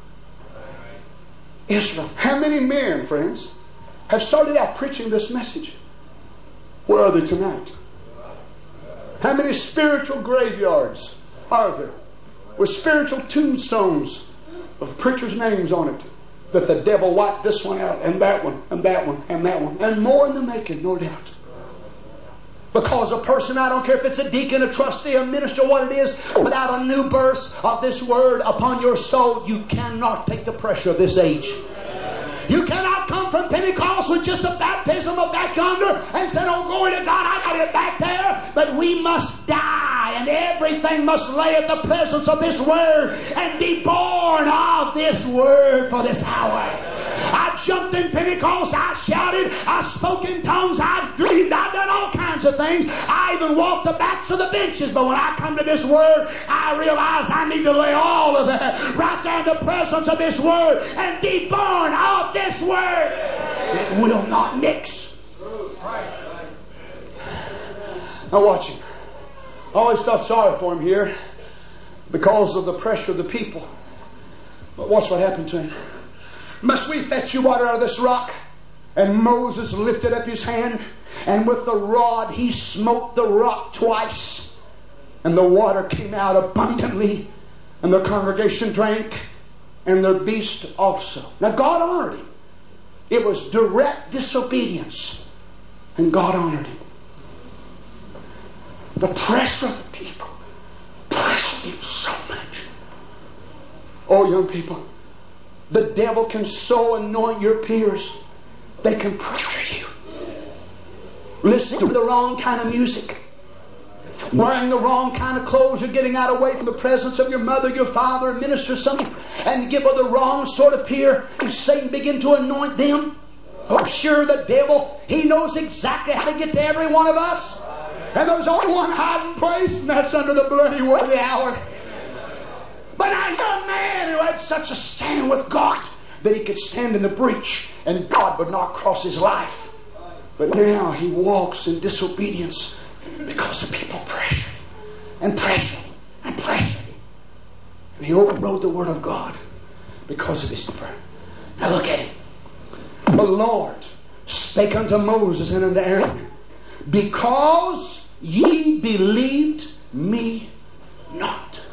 Israel. How many men, friends, have started out preaching this message? Where are they tonight? How many spiritual graveyards are there with spiritual tombstones of preachers' names on it, that the devil wiped this one out and that one and that one and that one, and more in the making, no doubt? Because a person, I don't care if it's a deacon, a trustee, a minister, what it is, without a new birth of this word upon your soul, you cannot take the pressure of this age. You cannot come from Pentecost with just a baptism of back yonder and say, oh, glory to God, I got it back there. But we must die, and everything must lay at the presence of this word and be born of this word for this hour. I jumped in Pentecost, I shouted, I spoke in tongues, I dreamed, I've done all kinds of things. I even walked the backs of the benches. But when I come to this word, I realize I need to lay all of that right there in the presence of this word and be born of this word. It will not mix. Now watch him. I always felt sorry for him here because of the pressure of the people. But watch what happened to him. Must we fetch you water out of this rock? And Moses lifted up his hand, and with the rod he smote the rock twice, and the water came out abundantly, and the congregation drank, and their beast also. Now God honored him. It was direct disobedience, and God honored him. The pressure of the people pressured him so much. Oh, young people, the devil can so anoint your peers, they can pressure you. Listening to the wrong kind of music, wearing the wrong kind of clothes, you're getting out away from the presence of your mother, your father, minister, something, and give her the wrong sort of peer, and Satan begin to anoint them. Oh, sure, the devil, he knows exactly how to get to every one of us. And there's only one hiding place, and that's under the bloody word of the hour. But a young man who had such a stand with God that he could stand in the breach and God would not cross his life. But now he walks in disobedience because the people pressure and pressure and pressure. And he overrode the word of God because of his prayer. Now look at him. The Lord spake unto Moses and unto Aaron, because ye believed me not.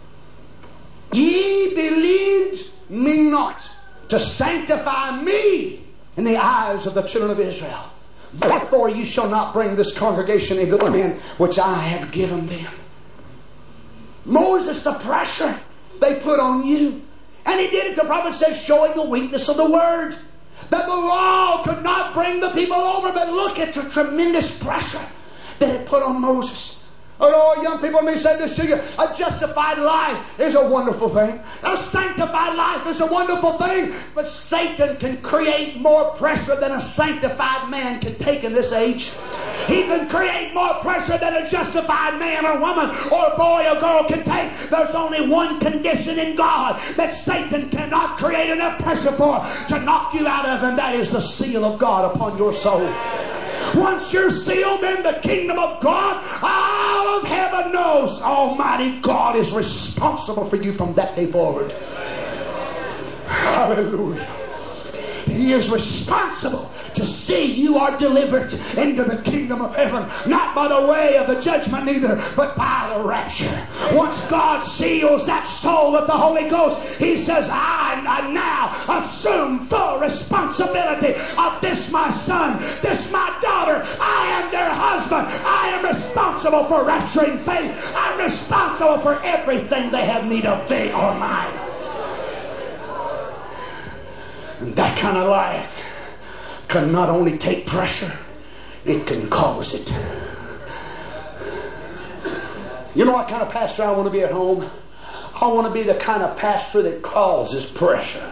Ye believed me not to sanctify me in the eyes of the children of Israel. Therefore ye shall not bring this congregation into the land which I have given them. Moses, the pressure they put on you. And he did it, the prophet says, showing the weakness of the word. That the law could not bring the people over. But look at the tremendous pressure that it put on Moses. Oh, young people, let me say this to you. A justified life is a wonderful thing. A sanctified life is a wonderful thing. But Satan can create more pressure than a sanctified man can take in this age. He can create more pressure than a justified man or woman or boy or girl can take. There's only one condition in God that Satan cannot create enough pressure for to knock you out of, and that is the seal of God upon your soul. Once you're sealed in the kingdom of God, all of heaven knows Almighty God is responsible for you from that day forward. Hallelujah. He is responsible to see you are delivered into the kingdom of heaven, not by the way of the judgment neither, but by the rapture. Once God seals that soul with the Holy Ghost, He says, I, I now assume full responsibility of this my son, this my daughter. I am their husband. I am responsible for rapturing faith. I'm responsible for everything they have need of. They are mine. And that kind of life can not only take pressure, it can cause it. You know what kind of pastor I want to be at home? I want to be the kind of pastor that causes pressure.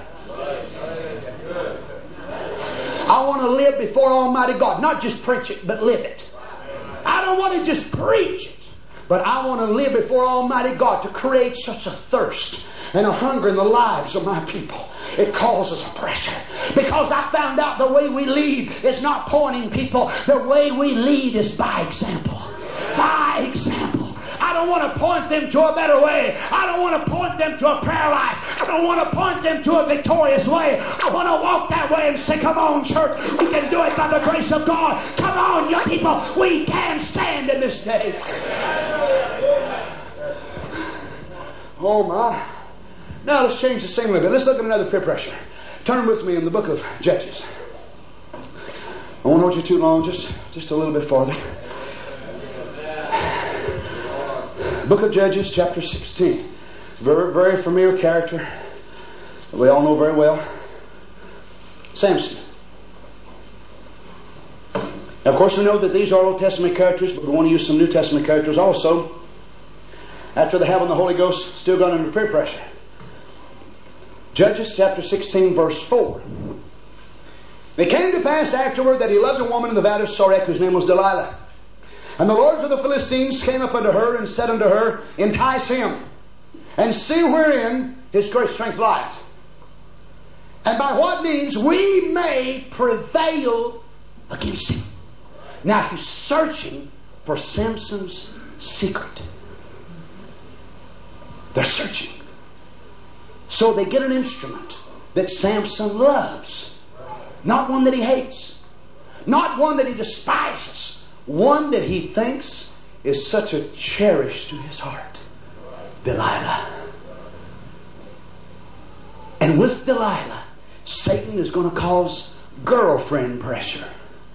I want to live before Almighty God. Not just preach it, but live it. I don't want to just preach it, but I want to live before Almighty God to create such a thirst and a hunger in the lives of my people. It causes a pressure. Because I found out the way we lead is not pointing people. The way we lead is by example. By example. I don't want to point them to a better way. I don't want to point them to a prayer life. I don't want to point them to a victorious way. I want to walk that way and say, come on, church. We can do it by the grace of God. Come on, young people. We can stand in this day. Oh, my. Now let's change the scene a little bit. Let's look at another peer pressure. Turn with me in the book of Judges. I won't hold you too long, just, just a little bit farther. Book of Judges, chapter sixteen. Very, very familiar character that we all know very well. Samson. Now, of course, we know that these are Old Testament characters, but we want to use some New Testament characters also. After they have on the Holy Ghost, still gone under peer pressure. Judges chapter sixteen, verse four. It came to pass afterward that he loved a woman in the valley of Sorek, whose name was Delilah. And the lords of the Philistines came up unto her and said unto her, entice him, and see wherein his great strength lieth, and by what means we may prevail against him. Now he's searching for Samson's secret. They're searching. So they get an instrument that Samson loves. Not one that he hates. Not one that he despises. One that he thinks is such a cherish to his heart. Delilah. And with Delilah, Satan is going to cause girlfriend pressure.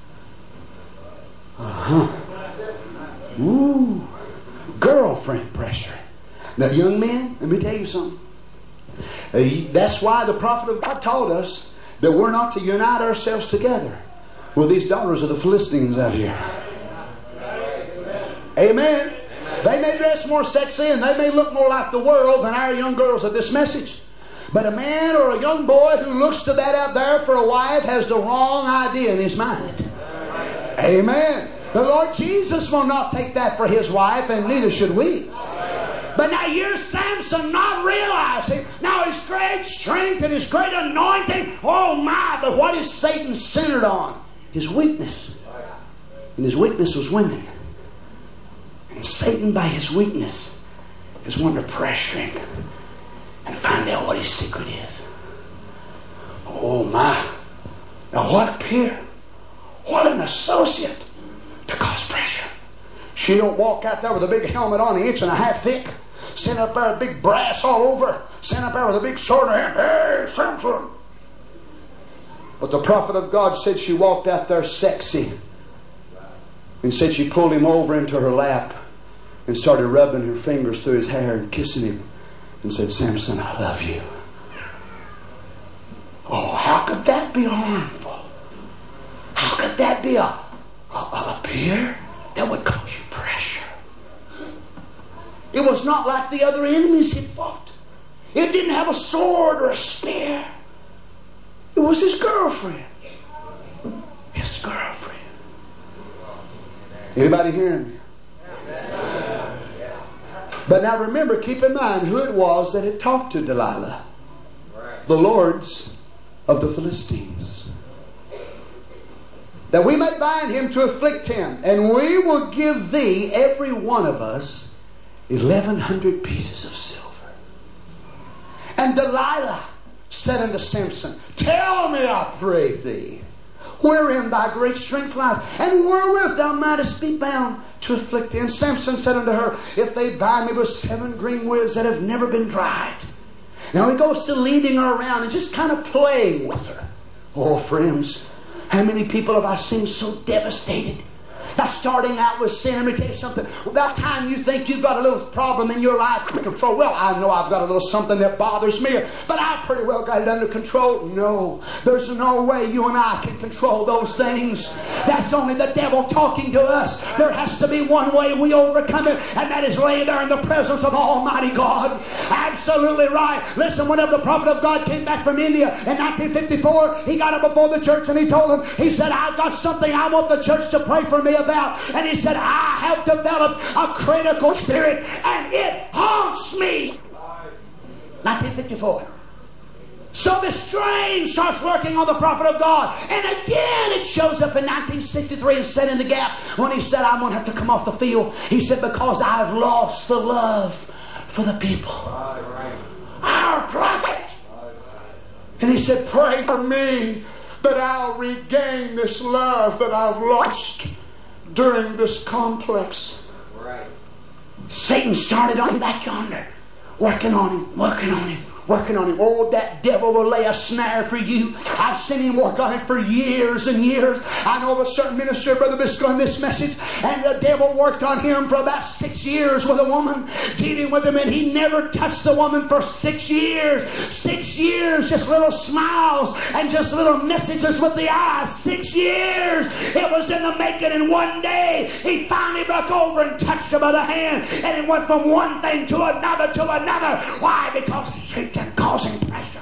Uh-huh. Ooh. Girlfriend pressure. Now, young men, let me tell you something. That's why the prophet of God taught us that we're not to unite ourselves together with these daughters of the Philistines out here. Amen. They may dress more sexy and they may look more like the world than our young girls of this message. But a man or a young boy who looks to that out there for a wife has the wrong idea in his mind. Amen. The Lord Jesus will not take that for His wife, and neither should we. But now here's Samson not realizing now his great strength and his great anointing. Oh my, but what is Satan centered on? His weakness. And his weakness was women. And Satan, by his weakness, is wanting to pressure him and find out what his secret is. Oh my. Now what a peer. What an associate to cause pressure. She don't walk out there with a big helmet on, an inch and a half thick. Sitting up there with big brass all over. Sitting up there with a big sword in her hand. Hey, Samson. But the prophet of God said she walked out there sexy. And said she pulled him over into her lap and started rubbing her fingers through his hair and kissing him. And said, Samson, I love you. Oh, how could that be harmful? How could that be a, a, a peer that would cause you pressure? It was not like the other enemies he'd fought. It didn't have a sword or a spear. It was his girlfriend. His girlfriend. Anybody hearing me? But now remember, keep in mind who it was that had talked to Delilah. The lords of the Philistines. That we may bind him to afflict him, and we will give thee, every one of us, eleven hundred pieces of silver. And Delilah said unto Samson, Tell me, I pray thee, wherein thy great strength lies, and wherewith thou mightest be bound to afflict thee. And Samson said unto her, If they bind me with seven green withs that have never been dried. Now he goes to leading her around and just kind of playing with her. Oh, friends, how many people have I seen so devastated? Now, starting out with sin, let me tell you something. About time you think you've got a little problem in your life to control. Well, I know I've got a little something that bothers me, but I pretty well got it under control. No, there's no way you and I can control those things. That's only the devil talking to us. There has to be one way we overcome it, and that is lay there in the presence of Almighty God. Absolutely right. Listen, whenever the prophet of God came back from India in nineteen fifty-four, he got up before the church and he told them, he said, I've got something I want the church to pray for me about. And he said, I have developed a critical spirit and it haunts me. nineteen fifty-four. So the strain starts working on the prophet of God. And again it shows up in nineteen sixty-three and set in the gap when he said, I'm going to have to come off the field. He said, because I've lost the love for the people. Our prophet. And he said, pray for me that I'll regain this love that I've lost during this complex. Right. Satan started on back yonder, working on him, working on him, working on him. Oh, that devil will lay a snare for you. I've seen him work on it for years and years. I know of a certain minister, Brother Biscoe, in this message, and the devil worked on him for about six years with a woman, dealing with him, and he never touched the woman for six years. Six years, just little smiles and just little messages with the eyes. Six years. It was in the making, and one day he finally broke over and touched her by the hand, and it went from one thing to another to another. Why? Because Satan causing pressure.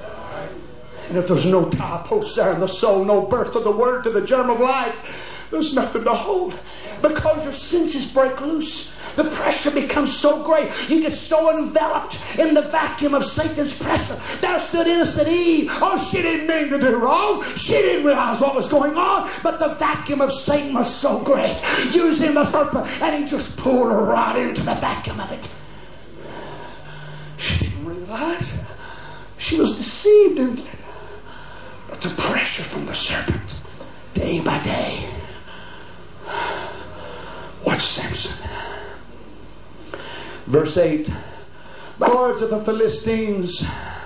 And if there's no tie post there in the soul, no birth of the word to the germ of life, there's nothing to hold. Because your senses break loose, the pressure becomes so great. You get so enveloped in the vacuum of Satan's pressure. There stood innocent Eve. Oh, she didn't mean to do wrong. She didn't realize what was going on. But the vacuum of Satan was so great. Using the serpent, and he just pulled her right into the vacuum of it. She didn't realize she was deceived into it. But the pressure from the serpent, day by day. Watch Samson. Verse eight. The lords of the Philistines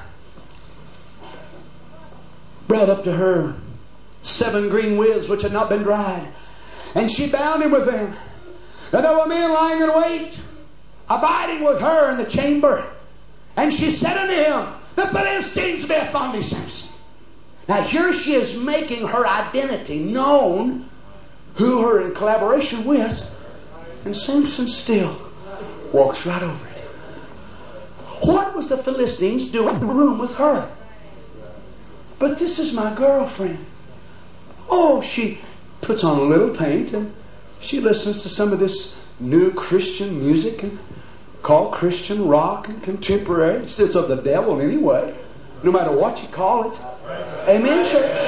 brought up to her seven green withs which had not been dried, and she bound him with them. And there were men lying in wait, abiding with her in the chamber. And she said unto him, the Philistines be upon thee, Samson. Now here she is making her identity known, who her in collaboration with, and Samson still walks right over it. What was the Philistines doing in the room with her? But this is my girlfriend. Oh, she puts on a little paint and she listens to some of this new Christian music and called Christian rock and contemporary. It's of the devil anyway, no matter what you call it. Amen, church?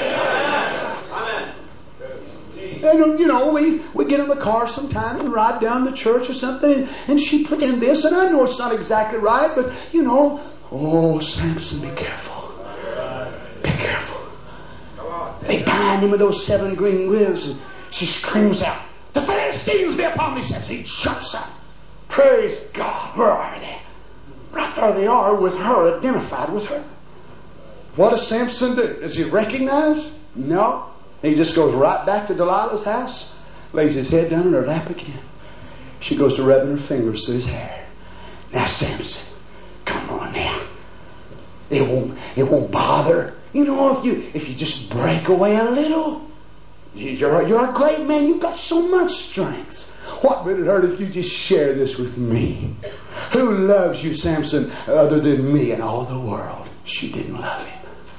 And, you know, we, we get in the car sometime and ride down to church or something, and, and she puts in this, and I know it's not exactly right, but, you know, oh, Samson, be careful. Be careful. They bind him with those seven green ribs, and she screams out, the Philistines be upon thee, Samson. He jumps up. Praise God. Where are they? Right there they are with her, identified with her. What does Samson do? Does he recognize? No. He just goes right back to Delilah's house, lays his head down in her lap again. She goes to rubbing her fingers through his hair. Now, Samson, come on now. It won't, it won't bother. You know, if you if you just break away a little, you're, you're a great man. You've got so much strength. What would it hurt if you just share this with me? Who loves you, Samson, other than me in all the world? She didn't love him.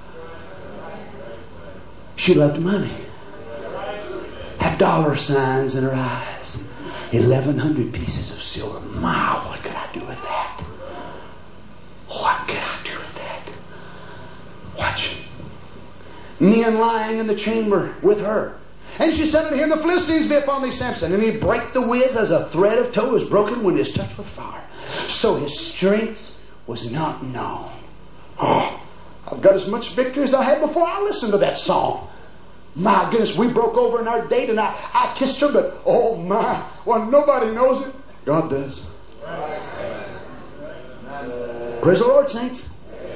She loved money. Had dollar signs in her eyes. Eleven hundred pieces of silver. My, what could I do with that? What could I do with that? Watch. Men lying in the chamber with her. And she said unto him, the Philistines be upon thee, Samson. And he brake the whiz as a thread of tow is broken when it is touched with fire. So his strength was not known. Oh, I've got as much victory as I had before I listened to that song. My goodness, we broke over in our date and I, I kissed her, but oh my, well, nobody knows it. God does. Praise the Lord, saints.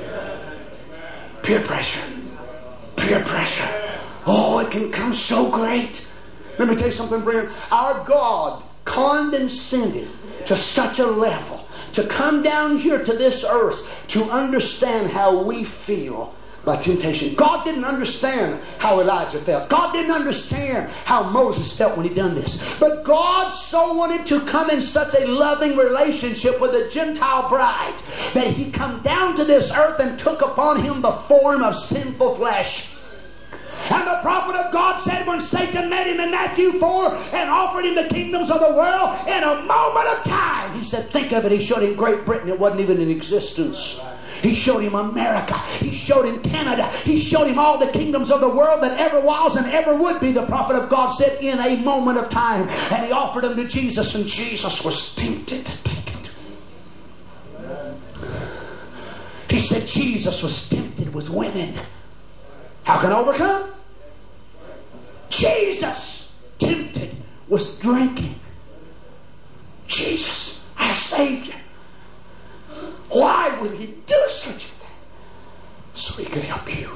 Peer pressure. Peer pressure. Oh, it can come so great. Let me tell you something, friend. Our God condescended to such a level to come down here to this earth to understand how we feel by temptation. God didn't understand how Elijah felt. God didn't understand how Moses felt when he done this. But God so wanted to come in such a loving relationship with a Gentile bride that he come down to this earth and took upon him the form of sinful flesh. And the prophet of God said when Satan met him in Matthew four and offered him the kingdoms of the world, in a moment of time, he said, think of it, he showed him Great Britain. It wasn't even in existence. He showed him America. He showed him Canada. He showed him all the kingdoms of the world that ever was and ever would be, the prophet of God said, in a moment of time. And he offered them to Jesus, and Jesus was tempted to take it. He said Jesus was tempted with women. How can I overcome? Jesus tempted with drinking. Jesus, our Savior. Why would he do such a thing? So he could help you.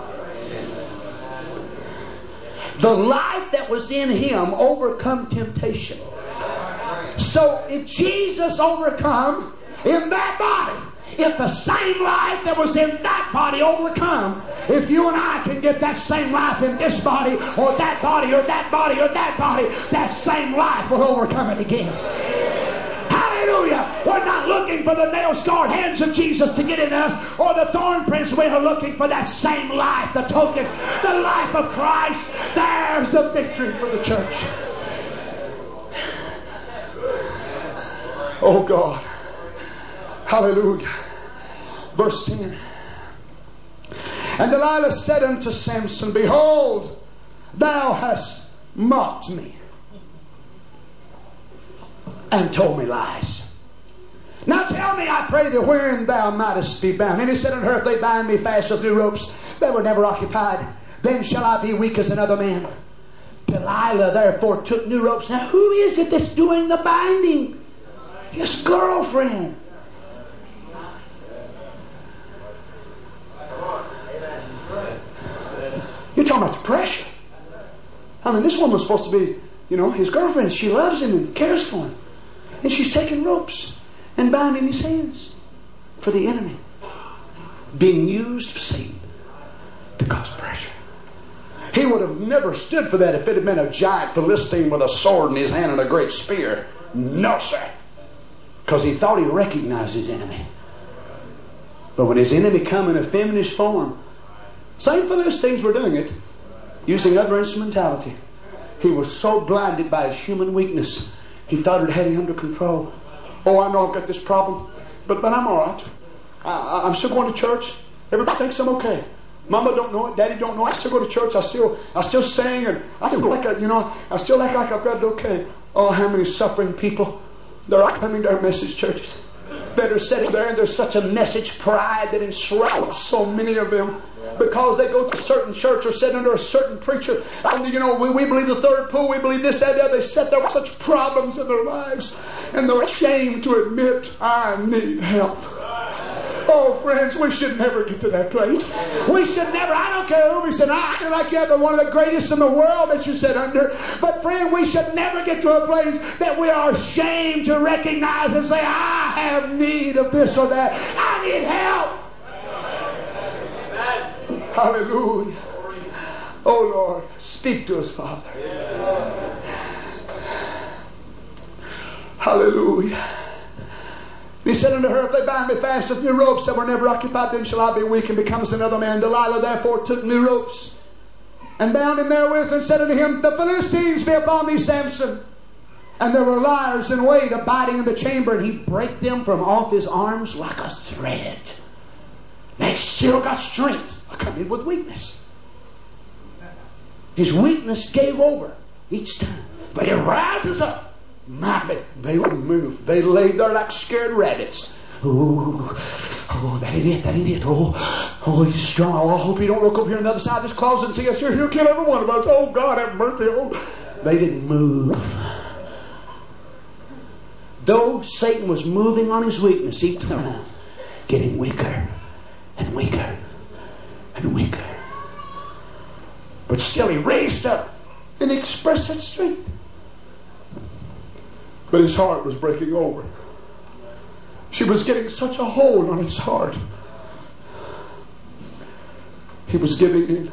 The life that was in him overcome temptation. So if Jesus overcome in that body, if the same life that was in that body overcome, if you and I can get that same life in this body, or that body, or that body, or that body, that same life will overcome it again. Hallelujah. We're not looking for the nail-scarred hands of Jesus to get in us, or the thorn prints. We are looking for that same life, the token, the life of Christ. There's the victory for the church. Oh God. Hallelujah. Verse ten. And Delilah said unto Samson, behold, thou hast mocked me and told me lies. Now tell me, I pray thee, wherein thou mightest be bound. And he said unto her, if they bind me fast with new ropes, they were never occupied. Then shall I be weak as another man. Delilah therefore took new ropes. Now who is it that's doing the binding? His girlfriend. You're talking about the pressure. I mean, this woman was supposed to be, you know, his girlfriend. She loves him and cares for him. And she's taking ropes and binding his hands for the enemy. Being used of Satan to cause pressure. He would have never stood for that if it had been a giant Philistine with a sword in his hand and a great spear. No, sir. Because he thought he recognized his enemy. But when his enemy come in a feminine form, same Philistines were doing it, using other instrumentality. He was so blinded by his human weakness, he thought it had him under control. Oh, I know I've got this problem, but, but I'm all right. I, I'm still going to church. Everybody thinks I'm okay. Mama don't know it. Daddy don't know it. I still go to church. I still I still sing, and I still like I, you know I still act like I've got it okay. Oh, how many suffering people they're not coming to our message churches that are sitting there, and there's such a message pride that enshrouds so many of them because they go to a certain church or sit under a certain preacher. And you know, we, we believe the third pool, we believe this, that, that. They sit there with such problems in their lives, and they're ashamed to admit, I need help. Oh, friends, we should never get to that place. We should never, I don't care who we sit, I feel like you have one of the greatest in the world that you sit under. But friend, we should never get to a place that we are ashamed to recognize and say, I have need of this or that. I need help. Hallelujah. Oh, Lord, speak to us, Father. Hallelujah. He said unto her, if they bind me fast with new ropes that were never occupied, then shall I be weak and become as another man. Delilah therefore took new ropes and bound him therewith, and said unto him, the Philistines be upon thee, Samson. And there were liars in wait abiding in the chamber, and he brake them from off his arms like a thread. Now he still got strength accompanied with weakness. His weakness gave over each time, but he rises up. My, they wouldn't move. They laid there like scared rabbits. Oh, oh, that ain't it, that ain't it. Oh, oh, he's strong. Oh, I hope he don't look over here on the other side of this closet and see us here. He'll kill every one of us. Oh, God, have mercy. Oh. They didn't move. Though Satan was moving on his weakness, he was getting weaker and weaker and weaker. But still he raised up and expressed that strength. But his heart was breaking over. She was getting such a hold on his heart. He was giving in.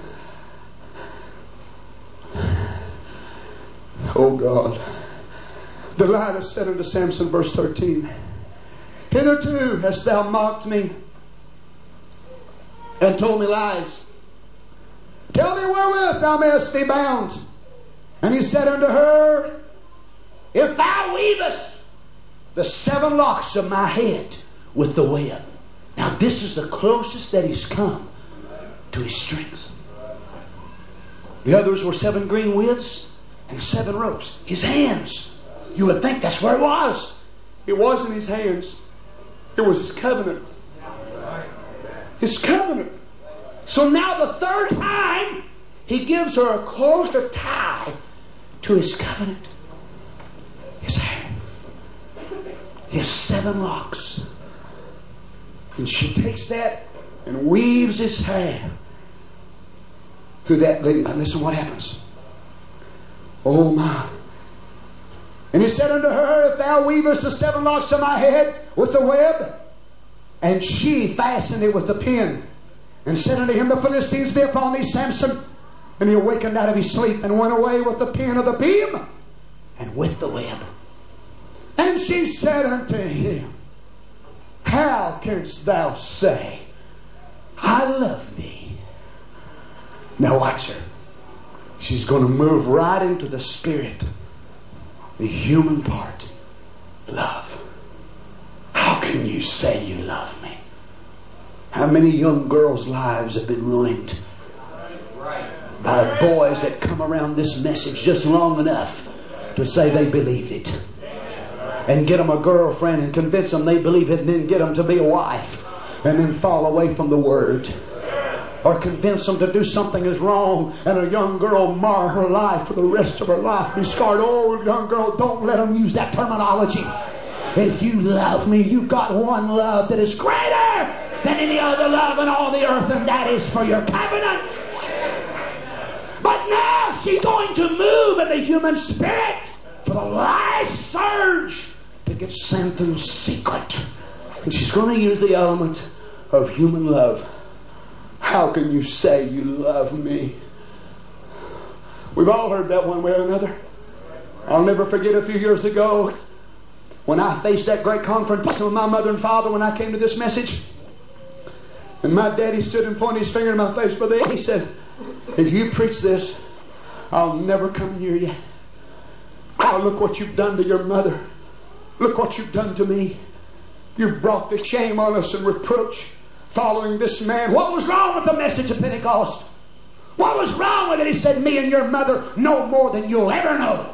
Oh God. Delilah said unto Samson, verse thirteen, hitherto hast thou mocked me and told me lies. Tell me wherewith thou mayest be bound. And he said unto her, if thou weavest the seven locks of my head with the web. Now this is the closest that he's come to his strength. The others were seven green withes and seven ropes. His hands. You would think that's where it was. It wasn't his hands. It was his covenant. His covenant. So now the third time he gives her a closer tie to his covenant. His hair. His seven locks. And she takes that and weaves his hair through that lady. Now listen what happens. Oh my. And he said unto her, if thou weavest the seven locks of my head with the web. And she fastened it with the pin. And said unto him, the Philistines be upon thee, Samson. And he awakened out of his sleep and went away with the pin of the beam and with the web. And she said unto him, how canst thou say, I love thee? Now watch her. She's going to move right into the spirit, the human part. Love. How can you say you love me? How many young girls' lives have been ruined by boys that come around this message just long enough to say they believed it, and get them a girlfriend and convince them they believe it, and then get them to be a wife and then fall away from the Word, or convince them to do something is wrong and a young girl mar her life for the rest of her life, be scarred. Oh, young girl, don't let them use that terminology. If you love me, you've got one love that is greater than any other love in all the earth, and that is for your covenant. But now she's going to move in the human spirit for the last surge to get Samson's secret. And she's going to use the element of human love. How can you say you love me? We've all heard that one way or another. I'll never forget a few years ago when I faced that great confrontation with my mother and father when I came to this message. And my daddy stood and pointed his finger in my face. Brother Ed, he said, if you preach this, I'll never come near you. Oh, look what you've done to your mother. Look what you've done to me. You've brought the shame on us and reproach following this man. What was wrong with the message of Pentecost? What was wrong with it? He said, me and your mother know more than you'll ever know.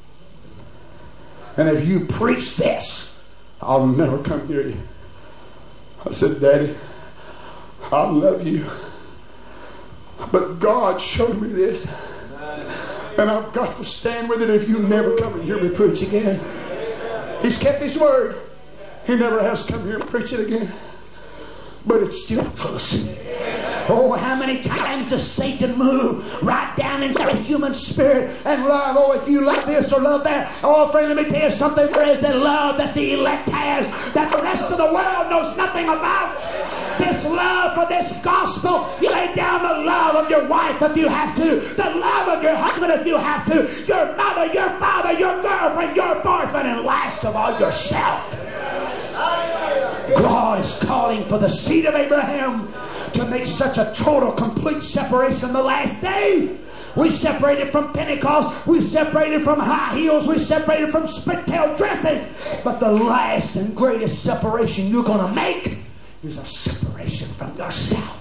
And if you preach this, I'll never come near you. I said, Daddy, I love you. But God showed me this. And I've got to stand with it if you never come and hear me preach again. He's kept His word. He never has come here and preach it again. But it's still true. Oh, how many times does Satan move right down into the human spirit and love? Oh, if you love this or love that. Oh, friend, let me tell you something. There is a love that the elect has that the rest of the world knows nothing about. This love for this gospel. You lay down the love of your wife if you have to. The love of your husband if you have to. Your mother, your father, your girlfriend, your boyfriend, and last of all, yourself. God is calling for the seed of Abraham to make such a total, complete separation the last day. We separated from Pentecost. We separated from high heels. We separated from split-tailed dresses. But the last and greatest separation you're going to make is a separation from yourself.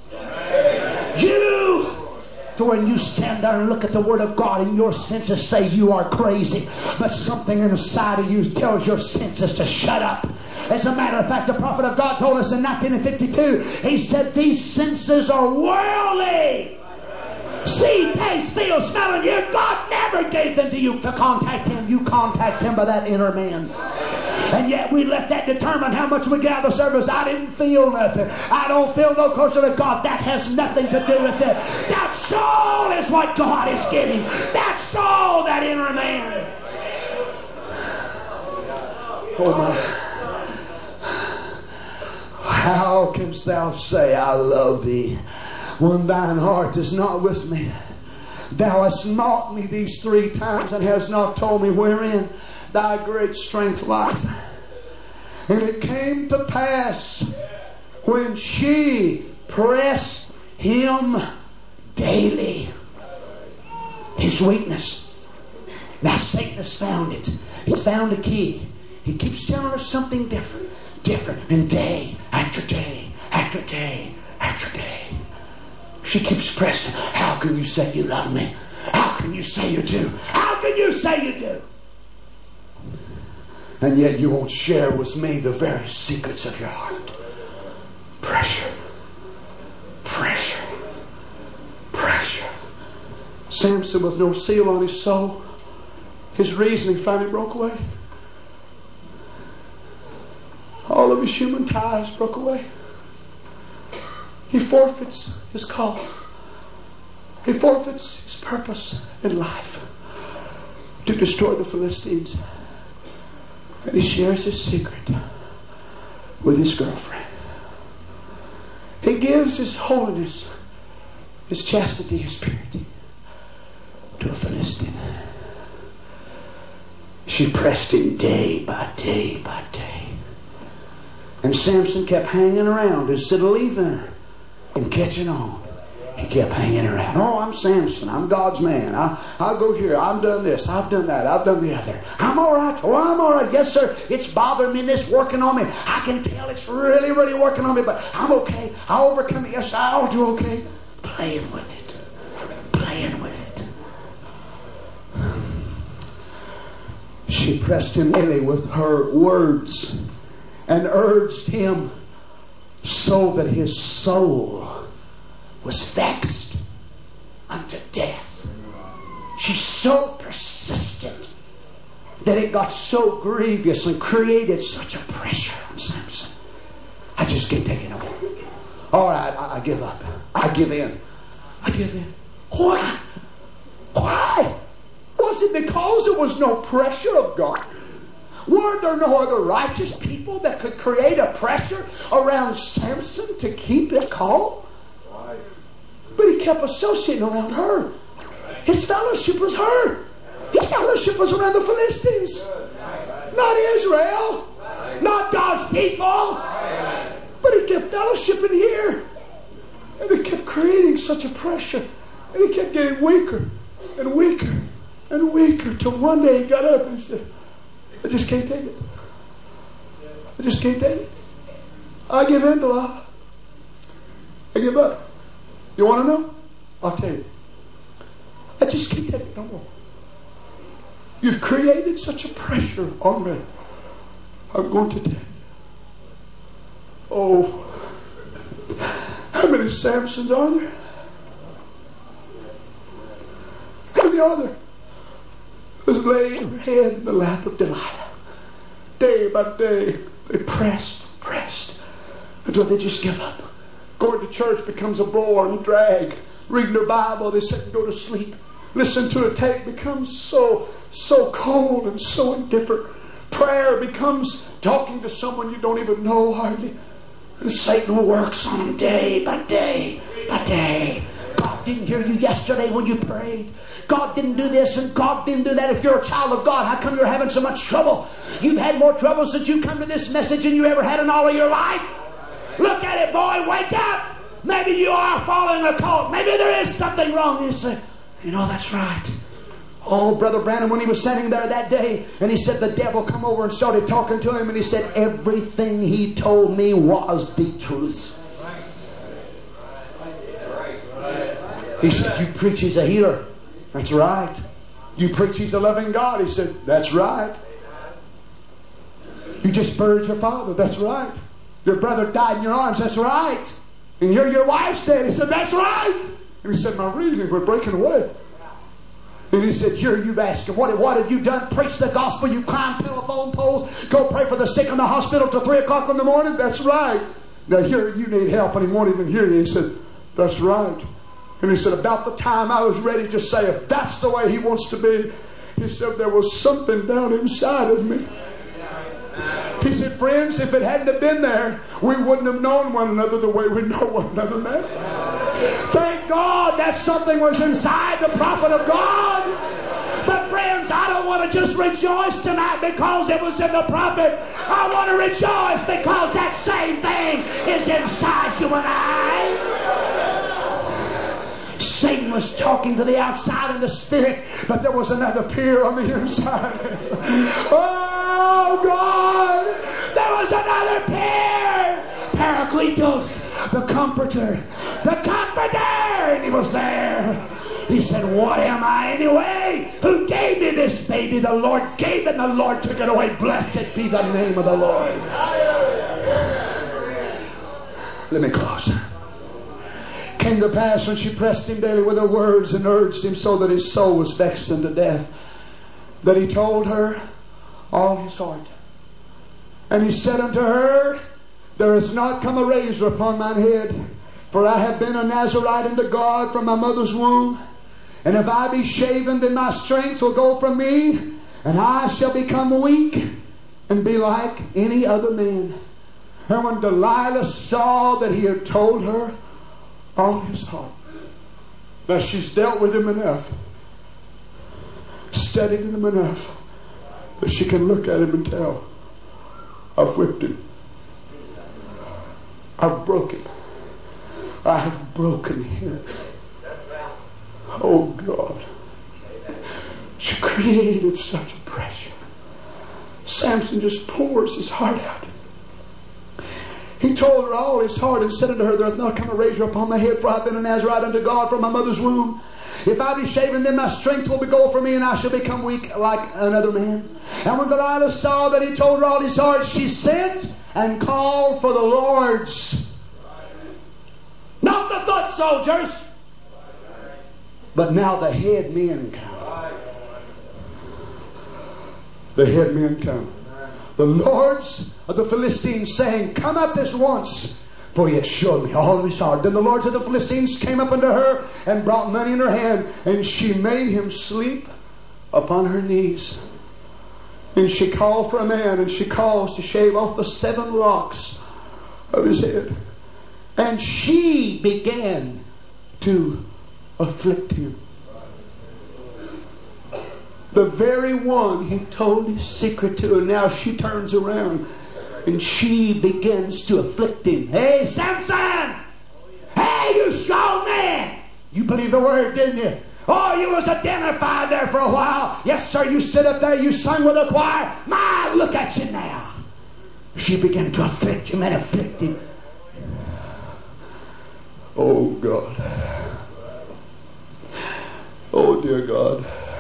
You, to when you stand there and look at the Word of God and your senses say you are crazy, but something inside of you tells your senses to shut up. As a matter of fact, the prophet of God told us in nineteen fifty-two, he said, these senses are worldly. See, taste, feel, smell, and hear. God never gave them to you to contact Him. You contact Him by that inner man. And yet we let that determine how much we get out of the service. I didn't feel nothing. I don't feel no closer to God. That has nothing to do with it. That soul is what God is giving. That soul, that inner man. Oh my. How canst thou say, I love thee, when thine heart is not with me? Thou hast mocked me these three times and hast not told me wherein thy great strength lies. And it came to pass when she pressed him daily, his weakness. Now Satan has found it. He's found a key. He keeps telling her something different. Different. And day after day after day after day, she keeps pressing. How can you say you love me? How can you say you do? How can you say you do? And yet you won't share with me the very secrets of your heart. Pressure. Pressure. Pressure. Samson with no seal on his soul. His reasoning finally broke away. All of his human ties broke away. He forfeits his call. He forfeits his purpose in life to destroy the Philistines. And he shares his secret with his girlfriend. He gives his holiness, his chastity, his purity to a Philistine. She pressed him day by day by day. And Samson kept hanging around instead of leaving her and catching on. He kept hanging around. Oh, I'm Samson. I'm God's man. I, I'll go here. I've done this. I've done that. I've done the other. I'm all right. Oh, I'm all right. Yes, sir. It's bothering me. It's working on me. I can tell it's really, really working on me, but I'm okay. I'll overcome it. Yes, I'll do okay. Playing with it. Playing with it. She pressed him daily with her words and urged him so that his soul was vexed unto death. She's so persistent that it got so grievous and created such a pressure on Samson. I just can't take it no more. All right, I, I give up. I give in. I give in. Why? Why? Was it because there was no pressure of God? Were there no other righteous people that could create a pressure around Samson to keep it calm? But he kept associating around her. His fellowship was her. His fellowship was around the Philistines. Not Israel. Not God's people. But he kept fellowshipping here. And they kept creating such a pressure. And he kept getting weaker and weaker and weaker till one day he got up and he said, I just can't take it. I just can't take it. I give in to love. I give up. You want to know? I'll tell you. I just can't take it no more. You've created such a pressure on me. I'm going to tell you. Oh, how many Samsons are there? How many are there? Who's laying her head in the lap of Delilah. Day by day, they pressed, pressed, until they just give up. Going to church becomes a bore and drag. Reading the Bible, they sit and go to sleep. Listen to a tape becomes so, so cold and so indifferent. Prayer becomes talking to someone you don't even know hardly. And Satan works on them day by day by day. God didn't hear you yesterday when you prayed. God didn't do this and God didn't do that. If you're a child of God, how come you're having so much trouble? You've had more trouble since you come to this message than you ever had in all of your life. Look at it, boy. Wake up. Maybe you are following a cult. Maybe there is something wrong. You say, you know, that's right. Oh, Brother Branham, when he was standing there that day, and he said the devil come over and started talking to him, and he said everything he told me was the truth. He said, you preach he's a healer. That's right. You preach he's a loving God. He said, that's right. You just buried your father. That's right. Your brother died in your arms. That's right. And you're your wife's dead. He said, that's right. And he said, my reasoning, we're breaking away. And he said, here you've asked him, what, what have you done? Preach the gospel. You climb telephone poles. Go pray for the sick in the hospital till three o'clock in the morning. That's right. Now here you need help. And he won't even hear you. He said, that's right. And he said, about the time I was ready to say, if that's the way he wants to be, he said, there was something down inside of me. He said, friends, if it hadn't have been there, we wouldn't have known one another the way we know one another now. Thank God that something was inside the prophet of God. But friends, I don't want to just rejoice tonight because it was in the prophet. I want to rejoice because that same thing is inside you and I. Satan was talking to the outside in the spirit, but there was another peer on the inside. Oh God, there was another peer, Paracletos, the comforter, the comforter, and he was there. He said, what am I anyway? Who gave me this baby? The Lord gave it and the Lord took it away. Blessed be the name of the Lord. Let me close. Came to pass when she pressed him daily with her words and urged him so that his soul was vexed unto death, that he told her all his heart. And he said unto her, there is not come a razor upon mine head, for I have been a Nazarite unto God from my mother's womb. And if I be shaven, then my strength will go from me, and I shall become weak and be like any other man. And when Delilah saw that he had told her on his heart, now she's dealt with him enough, studied him enough, that she can look at him and tell, I've whipped him, I've broken, I have broken him. Oh God, she created such a pressure. Samson just pours his heart out. He told her all his heart and said unto her, there hath not come a razor upon my head, for I have been a Nazarite unto God from my mother's womb. If I be shaven, then my strength will go from me, and I shall become weak like another man. And when Delilah saw that he told her all his heart, she sent and called for the lords. Not the foot soldiers, but now the head men come. The head men come. The lords of the Philistines saying, come up this once, for he has shown me all of his heart. Then the lords of the Philistines came up unto her and brought money in her hand, and she made him sleep upon her knees. And she called for a man, and she caused to shave off the seven locks of his head. And she began to afflict him. The very one he told his secret to, and now she turns around And she begins to afflict him. Hey, Samson! Hey, you strong man! You believe the word, didn't you? Oh, you was identified there for a while. Yes, sir, you stood up there, you sung with the choir. My, look at you now. She began to afflict him and afflict him. Oh, God. Oh, dear God.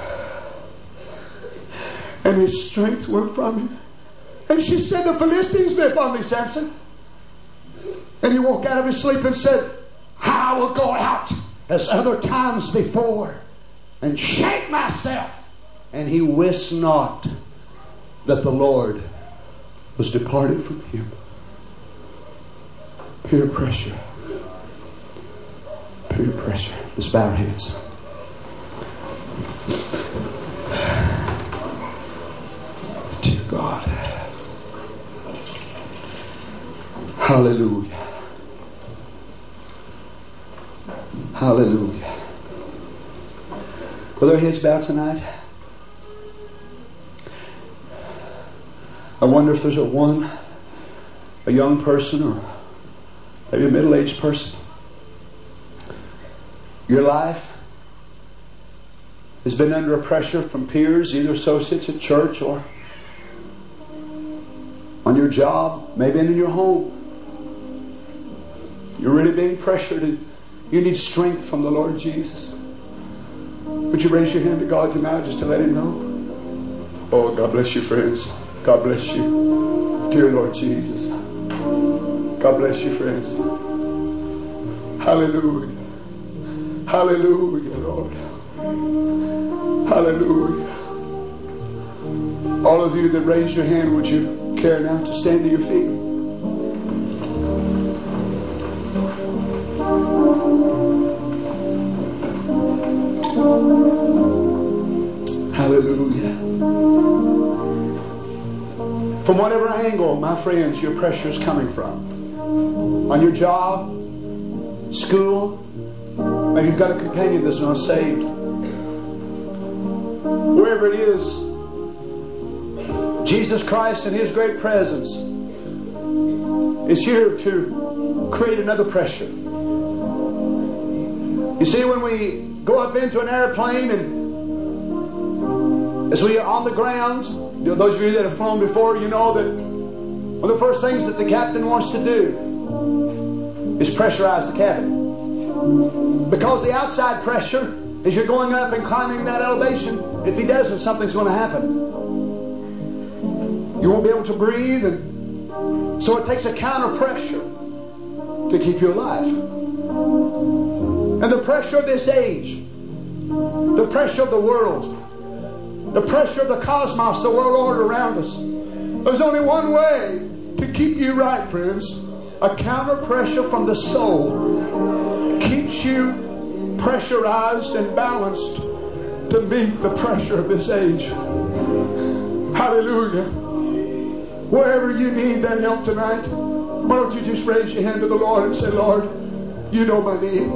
And his strength went from him. And she said, the Philistines live on me, Samson. And he woke out of his sleep and said, I will go out as other times before and shake myself. And he wist not that the Lord was departed from him. Peer pressure. Peer pressure. Let's bow our heads. Dear God. Hallelujah. Hallelujah. With our heads bowed tonight, I wonder if there's a one, a young person or maybe a middle-aged person. Your life has been under a pressure from peers, either associates at church or on your job, maybe in your home. You're really being pressured and you need strength from the Lord Jesus. Would you raise your hand to God tonight just to let Him know? Oh, God bless you, friends. God bless you. Dear Lord Jesus. God bless you, friends. Hallelujah. Hallelujah, Lord. Hallelujah. All of you that raised your hand, would you care now to stand to your feet? Hallelujah. From whatever angle, my friends, your pressure is coming from. On your job, school, maybe you've got a companion that's not saved. Wherever it is, Jesus Christ in His great presence is here to create another pressure. You see, when we go up into an airplane and as we are on the ground, you know, those of you that have flown before, you know that one of the first things that the captain wants to do is pressurize the cabin. Because the outside pressure, as you're going up and climbing that elevation, if he doesn't, something's going to happen. You won't be able to breathe, and so it takes a counter pressure to keep you alive. And the pressure of this age, the pressure of the world, the pressure of the cosmos, the world order around us. There's only one way to keep you right, friends. A counter pressure from the soul keeps you pressurized and balanced to meet the pressure of this age. Hallelujah. Wherever you need that help tonight, why don't you just raise your hand to the Lord and say, Lord, you know my need.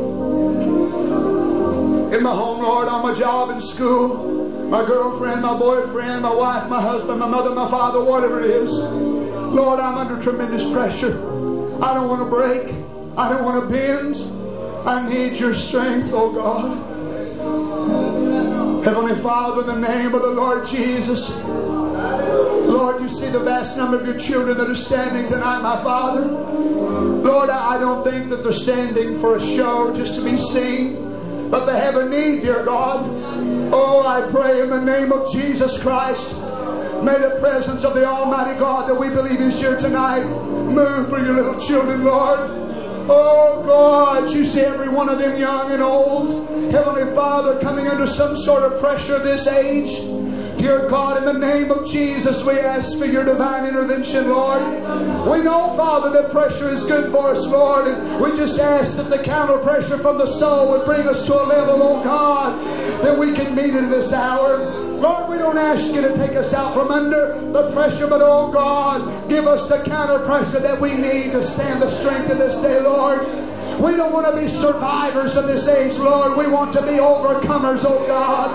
In my home, Lord, on my job, in school, my girlfriend, my boyfriend, my wife, my husband, my mother, my father, whatever it is. Lord, I'm under tremendous pressure. I don't want to break. I don't want to bend. I need your strength, oh God. Heavenly Father, in the name of the Lord Jesus. Lord, you see the vast number of your children that are standing tonight, my Father. Lord, I don't think that they're standing for a show just to be seen, but they have a need, dear God. Oh, I pray in the name of Jesus Christ, may the presence of the Almighty God that we believe is here tonight move for your little children, Lord. Oh God, you see every one of them, young and old, Heavenly Father, coming under some sort of pressure this age. Dear God, in the name of Jesus, we ask for your divine intervention, Lord. We know, Father, that pressure is good for us, Lord, and we just ask that the counter pressure from the soul would bring us to a level, oh God, that we can meet in this hour. Lord, we don't ask you to take us out from under the pressure, but oh God, give us the counter pressure that we need to stand the strength of this day, Lord. We don't want to be survivors of this age, Lord. We want to be overcomers, oh God.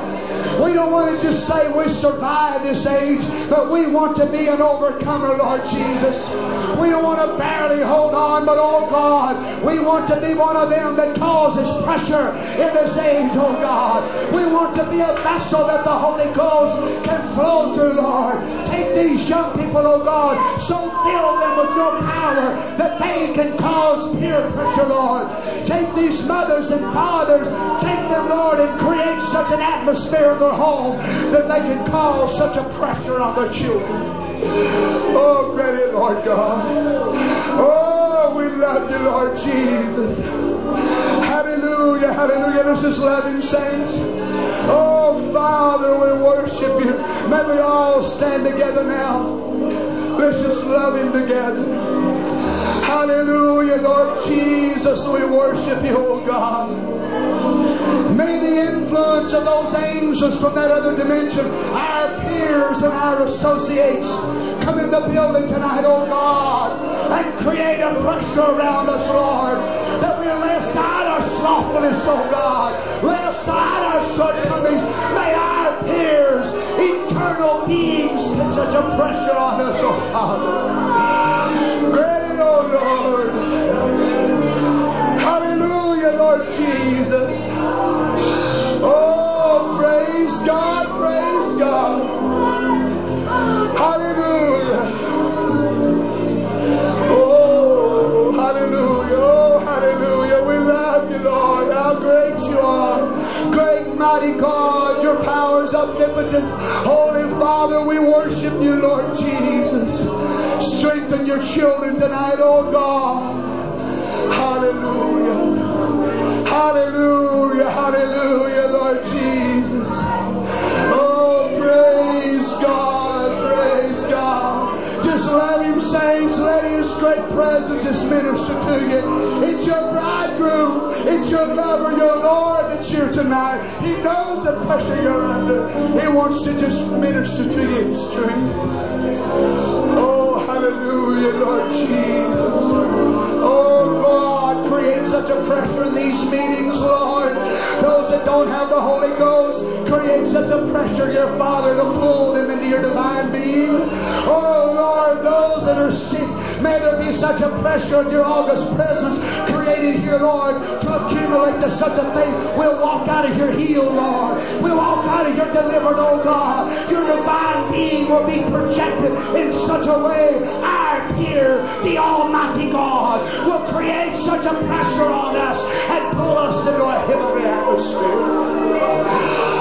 We don't want to just say we survived this age, but we want to be an overcomer, Lord Jesus. We don't want to barely hold on, but oh God, we want to be one of them that causes pressure in this age, oh God. We want to be a vessel that the Holy Ghost can flow through, Lord. Take these young people, oh God, so fill them with your power that they can cause peer pressure, Lord. Take these mothers and fathers, take them, Lord, and create such an atmosphere in their home that they can cause such a pressure on their children. Oh, grant it, Lord God. Oh, we love you, Lord Jesus. Hallelujah, hallelujah. This is loving saints. Oh, Father, we worship you. May we all stand together now. Let's just love him together. Hallelujah, Lord Jesus, we worship you, oh God. May the influence of those angels from that other dimension, our peers and our associates, come in the building tonight, oh God, and create a pressure around us, Lord, that we'll lay aside our slothfulness, oh God, lay aside our shortcomings. May our peers, eternal beings, put such a pressure on us, oh Father. Great, oh Lord. Hallelujah, Lord Jesus. Oh, praise God, praise God. Hallelujah. Oh, hallelujah, oh, hallelujah. We love you, Lord. How great you are. Great, mighty God, your power is omnipotent. Holy Father, we worship you, Lord Jesus. Strengthen your children tonight, oh God. Hallelujah. Hallelujah, hallelujah, Lord Jesus. Oh, praise God, praise God. Just let him, saints, let his great presence just minister to you. It's your bridegroom, it's your lover, your Lord that's here tonight. He knows the pressure you're under. He wants to just minister to you in strength. Oh, hallelujah, Lord Jesus. Oh, God, create such a pressure in these meetings, Lord. Those that don't have the Holy Ghost, create such a pressure, your Father, to pull them into your divine being. Oh, Lord, those that are sick, may there be such a pressure in your august presence created here, Lord, to accumulate to such a faith. We'll walk out of here healed, Lord. We'll walk out of here delivered, oh God. Your divine being will be projected in such a way our peer, the Almighty God, will create such a pressure on us and pull us into a heavenly atmosphere.